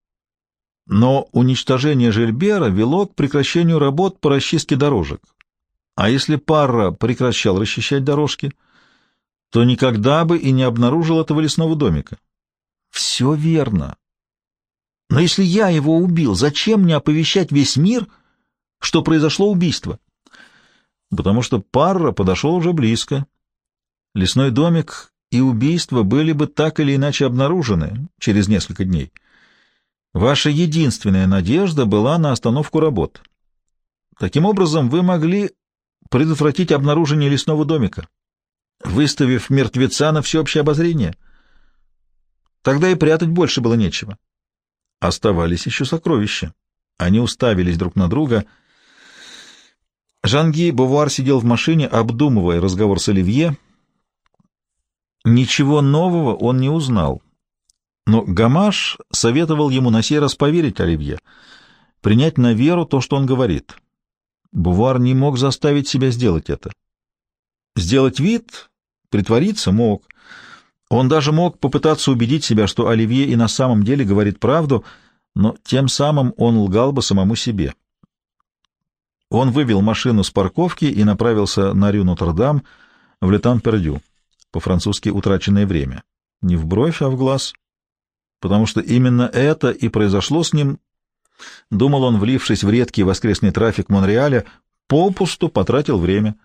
Но уничтожение Жильбера вело к прекращению работ по расчистке дорожек. А если Парра прекращал расчищать дорожки, то никогда бы и не обнаружил этого лесного домика». «Все верно. Но если я его убил, зачем мне оповещать весь мир, что произошло убийство?» «Потому что Парра подошел уже близко. Лесной домик и убийство были бы так или иначе обнаружены через несколько дней. Ваша единственная надежда была на остановку работ. Таким образом, вы могли предотвратить обнаружение лесного домика, выставив мертвеца на всеобщее обозрение. Тогда и прятать больше было нечего». Оставались еще сокровища. Они уставились друг на друга. Жан-Ги Бувар сидел в машине, обдумывая разговор с Оливье. Ничего нового он не узнал. Но Гамаш советовал ему на сей раз поверить Оливье, принять на веру то, что он говорит. Бувар не мог заставить себя сделать это. Сделать вид, притвориться мог. Он даже мог попытаться убедить себя, что Оливье и на самом деле говорит правду, но тем самым он лгал бы самому себе. Он вывел машину с парковки и направился на Рю Нотр-Дам в Ле-Тан-Пердю, по-французски «утраченное время». Не в бровь, а в глаз. Потому что именно это и произошло с ним, думал он, влившись в редкий воскресный трафик Монреаля, попусту потратил время.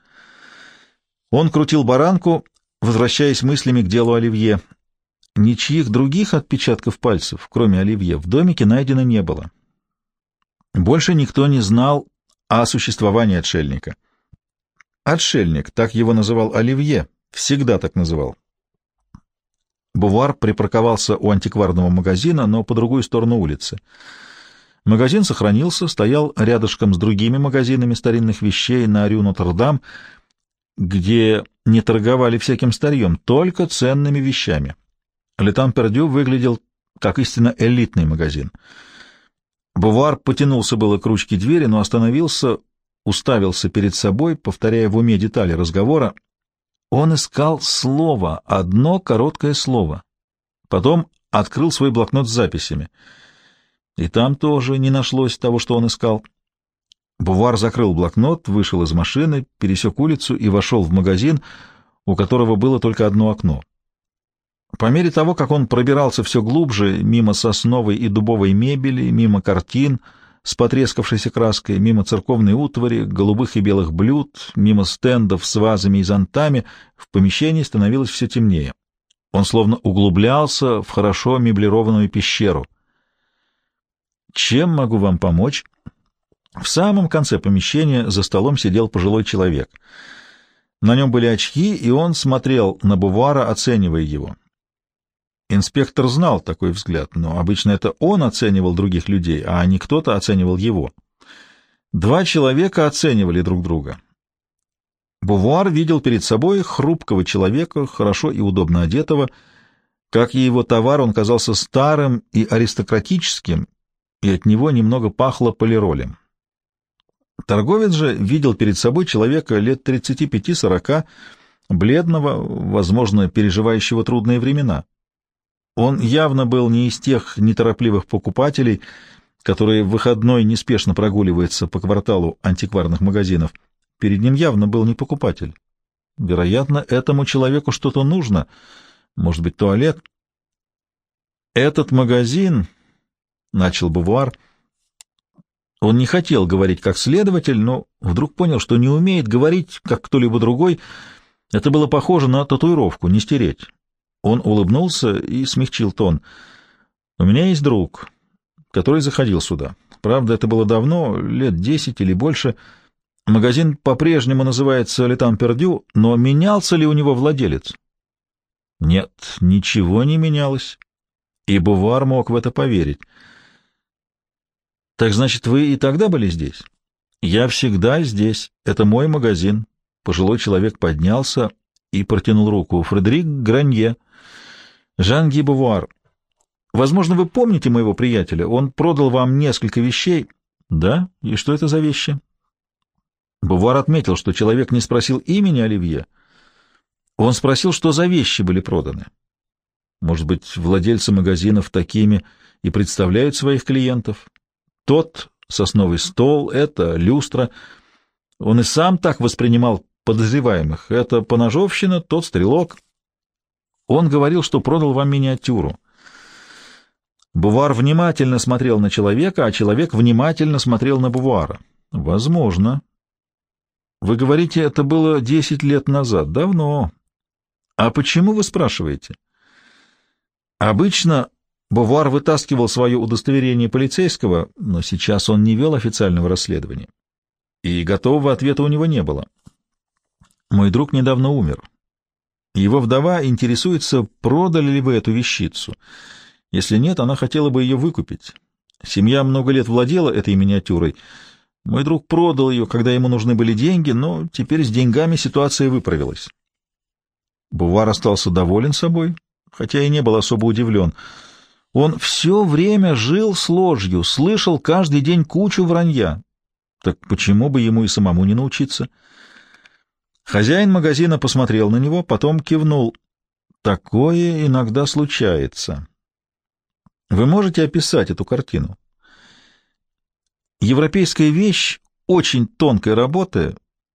Он крутил баранку, возвращаясь мыслями к делу Оливье. Ничьих других отпечатков пальцев, кроме Оливье, в домике найдено не было. Больше никто не знал о существовании отшельника. Отшельник, так его называл Оливье, всегда так называл. Бувар припарковался у антикварного магазина, но по другую сторону улицы. Магазин сохранился, стоял рядышком с другими магазинами старинных вещей на Рю Нотр-Дам, где не торговали всяким старьем, только ценными вещами. Ле-Тан-Пердю выглядел как истинно элитный магазин. Бувар потянулся было к ручке двери, но остановился, уставился перед собой, повторяя в уме детали разговора. Он искал слово, одно короткое слово. Потом открыл свой блокнот с записями. И там тоже не нашлось того, что он искал. Бувар закрыл блокнот, вышел из машины, пересек улицу и вошел в магазин, у которого было только одно окно. По мере того, как он пробирался все глубже, мимо сосновой и дубовой мебели, мимо картин с потрескавшейся краской, мимо церковной утвари, голубых и белых блюд, мимо стендов с вазами и зонтами, в помещении становилось все темнее. Он словно углублялся в хорошо меблированную пещеру. «Чем могу вам помочь?» В самом конце помещения за столом сидел пожилой человек. На нем были очки, и он смотрел на Бувара, оценивая его. Инспектор знал такой взгляд, но обычно это он оценивал других людей, а не кто-то оценивал его. Два человека оценивали друг друга. Бувар видел перед собой хрупкого человека, хорошо и удобно одетого. Как и его товар, он казался старым и аристократическим, и от него немного пахло полиролем. Торговец же видел перед собой человека лет 35-40, бледного, возможно, переживающего трудные времена. Он явно был не из тех неторопливых покупателей, которые в выходной неспешно прогуливаются по кварталу антикварных магазинов. Перед ним явно был не покупатель. Вероятно, этому человеку что-то нужно, может быть, туалет. «Этот магазин», — начал Бувар. Он не хотел говорить как следователь, но вдруг понял, что не умеет говорить, как кто-либо другой. Это было похоже на татуировку, не стереть. Он улыбнулся и смягчил тон. «У меня есть друг, который заходил сюда. Правда, это было давно, лет 10 или больше. Магазин по-прежнему называется «Летам Пердю», но менялся ли у него владелец?» Нет, ничего не менялось, и Бувар мог в это поверить. «Так значит, вы и тогда были здесь?» «Я всегда здесь. Это мой магазин». Пожилой человек поднялся и протянул руку. «Фредерик Гранье. Жан-Ги Бувар. Возможно, вы помните моего приятеля. Он продал вам несколько вещей». «Да? И что это за вещи?» Бувар отметил, что человек не спросил имени Оливье. Он спросил, что за вещи были проданы. Может быть, владельцы магазинов такими и представляют своих клиентов? Тот сосновый стол, это люстра. Он и сам так воспринимал подозреваемых. Это поножовщина, тот стрелок. Он говорил, что продал вам миниатюру. Бувар внимательно смотрел на человека, а человек внимательно смотрел на Бувара. Возможно. Вы говорите, это было 10 лет назад. Давно. А почему вы спрашиваете? Обычно Бувар вытаскивал свое удостоверение полицейского, но сейчас он не вел официального расследования. И готового ответа у него не было. Мой друг недавно умер. Его вдова интересуется, продали ли вы эту вещицу. Если нет, она хотела бы ее выкупить. Семья много лет владела этой миниатюрой. Мой друг продал ее, когда ему нужны были деньги, но теперь с деньгами ситуация выправилась. Бувар остался доволен собой, хотя и не был особо удивлен. Он все время жил с ложью, слышал каждый день кучу вранья. Так почему бы ему и самому не научиться? Хозяин магазина посмотрел на него, потом кивнул. Такое иногда случается. Вы можете описать эту картину? Европейская вещь, очень тонкой работы.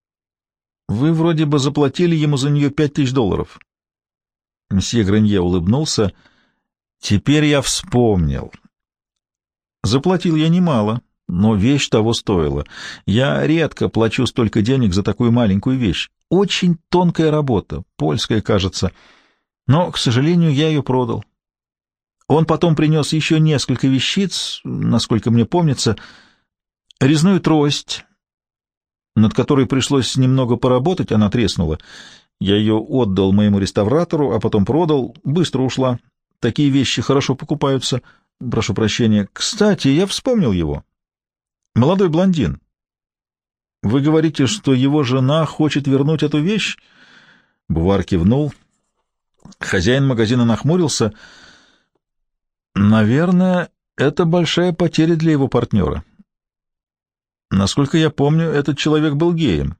Вы вроде бы заплатили ему за нее $5000. Мсье Гранье улыбнулся. Теперь я вспомнил. Заплатил я немало, но вещь того стоила. Я редко плачу столько денег за такую маленькую вещь. Очень тонкая работа, польская, кажется. Но, к сожалению, я ее продал. Он потом принес еще несколько вещиц, насколько мне помнится, резную трость, над которой пришлось немного поработать, она треснула. Я ее отдал моему реставратору, а потом продал, быстро ушла. Такие вещи хорошо покупаются. Прошу прощения. Кстати, я вспомнил его. Молодой блондин. Вы говорите, что его жена хочет вернуть эту вещь? Бувар кивнул. Хозяин магазина нахмурился. Наверное, это большая потеря для его партнера. Насколько я помню, этот человек был геем.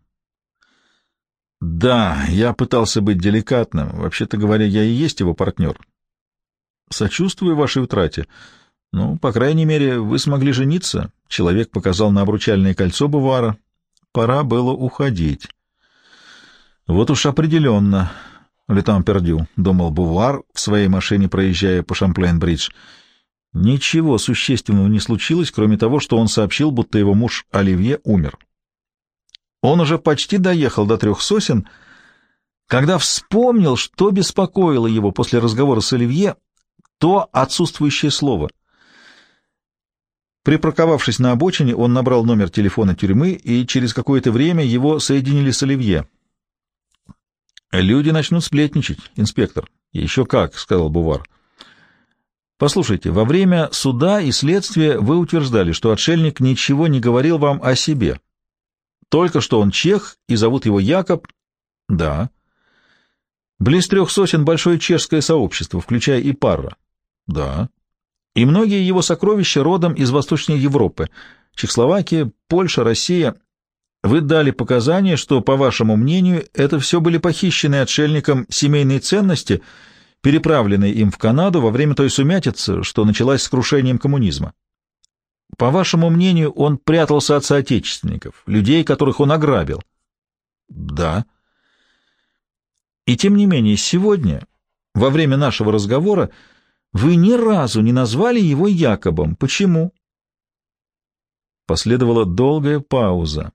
Да, я пытался быть деликатным. Вообще-то говоря, я и есть его партнер. Сочувствую вашей утрате. Ну, по крайней мере, вы смогли жениться. Человек показал на обручальное кольцо Бувара. Пора было уходить. Вот уж определенно, летам пердю, — думал Бувар в своей машине, проезжая по Шамплейн-бридж. Ничего существенного не случилось, кроме того, что он сообщил, будто его муж Оливье умер. Он уже почти доехал до Трех сосен, когда вспомнил, что беспокоило его после разговора с Оливье, то отсутствующее слово. Припарковавшись на обочине, он набрал номер телефона тюрьмы, и через какое-то время его соединили с Оливье. «Люди начнут сплетничать, инспектор». «Еще как», — сказал Бувар. «Послушайте, во время суда и следствия вы утверждали, что отшельник ничего не говорил вам о себе. Только что он чех, и зовут его Якоб». «Да». «Близ Трех сосен большое чешское сообщество, включая и Парра». «Да». «И многие его сокровища родом из Восточной Европы, Чехословакия, Польша, Россия. Вы дали показания, что, по вашему мнению, это все были похищенные отшельником семейные ценности, переправленные им в Канаду во время той сумятицы, что началась с крушением коммунизма. По вашему мнению, он прятался от соотечественников, людей, которых он ограбил». «Да». «И тем не менее, сегодня, во время нашего разговора, вы ни разу не назвали его Якобом. Почему?» Последовала долгая пауза.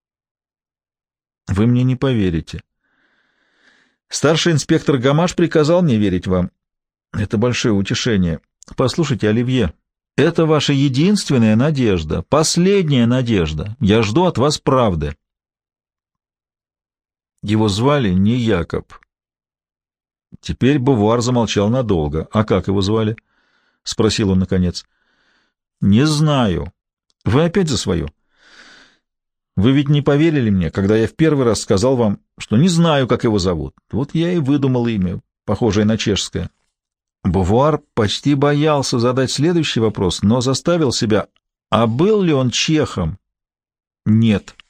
«Вы мне не поверите. Старший инспектор Гамаш приказал мне верить вам. Это большое утешение. Послушайте, Оливье, это ваша единственная надежда, последняя надежда. Я жду от вас правды». Его звали не Якоб. Теперь Бувар замолчал надолго. «А как его звали?» — спросил он наконец. «Не знаю. Вы опять за свое. Вы ведь не поверили мне, когда я в первый раз сказал вам, что не знаю, как его зовут. Вот я и выдумал имя, похожее на чешское». Бувар почти боялся задать следующий вопрос, но заставил себя. А был ли он чехом? Нет.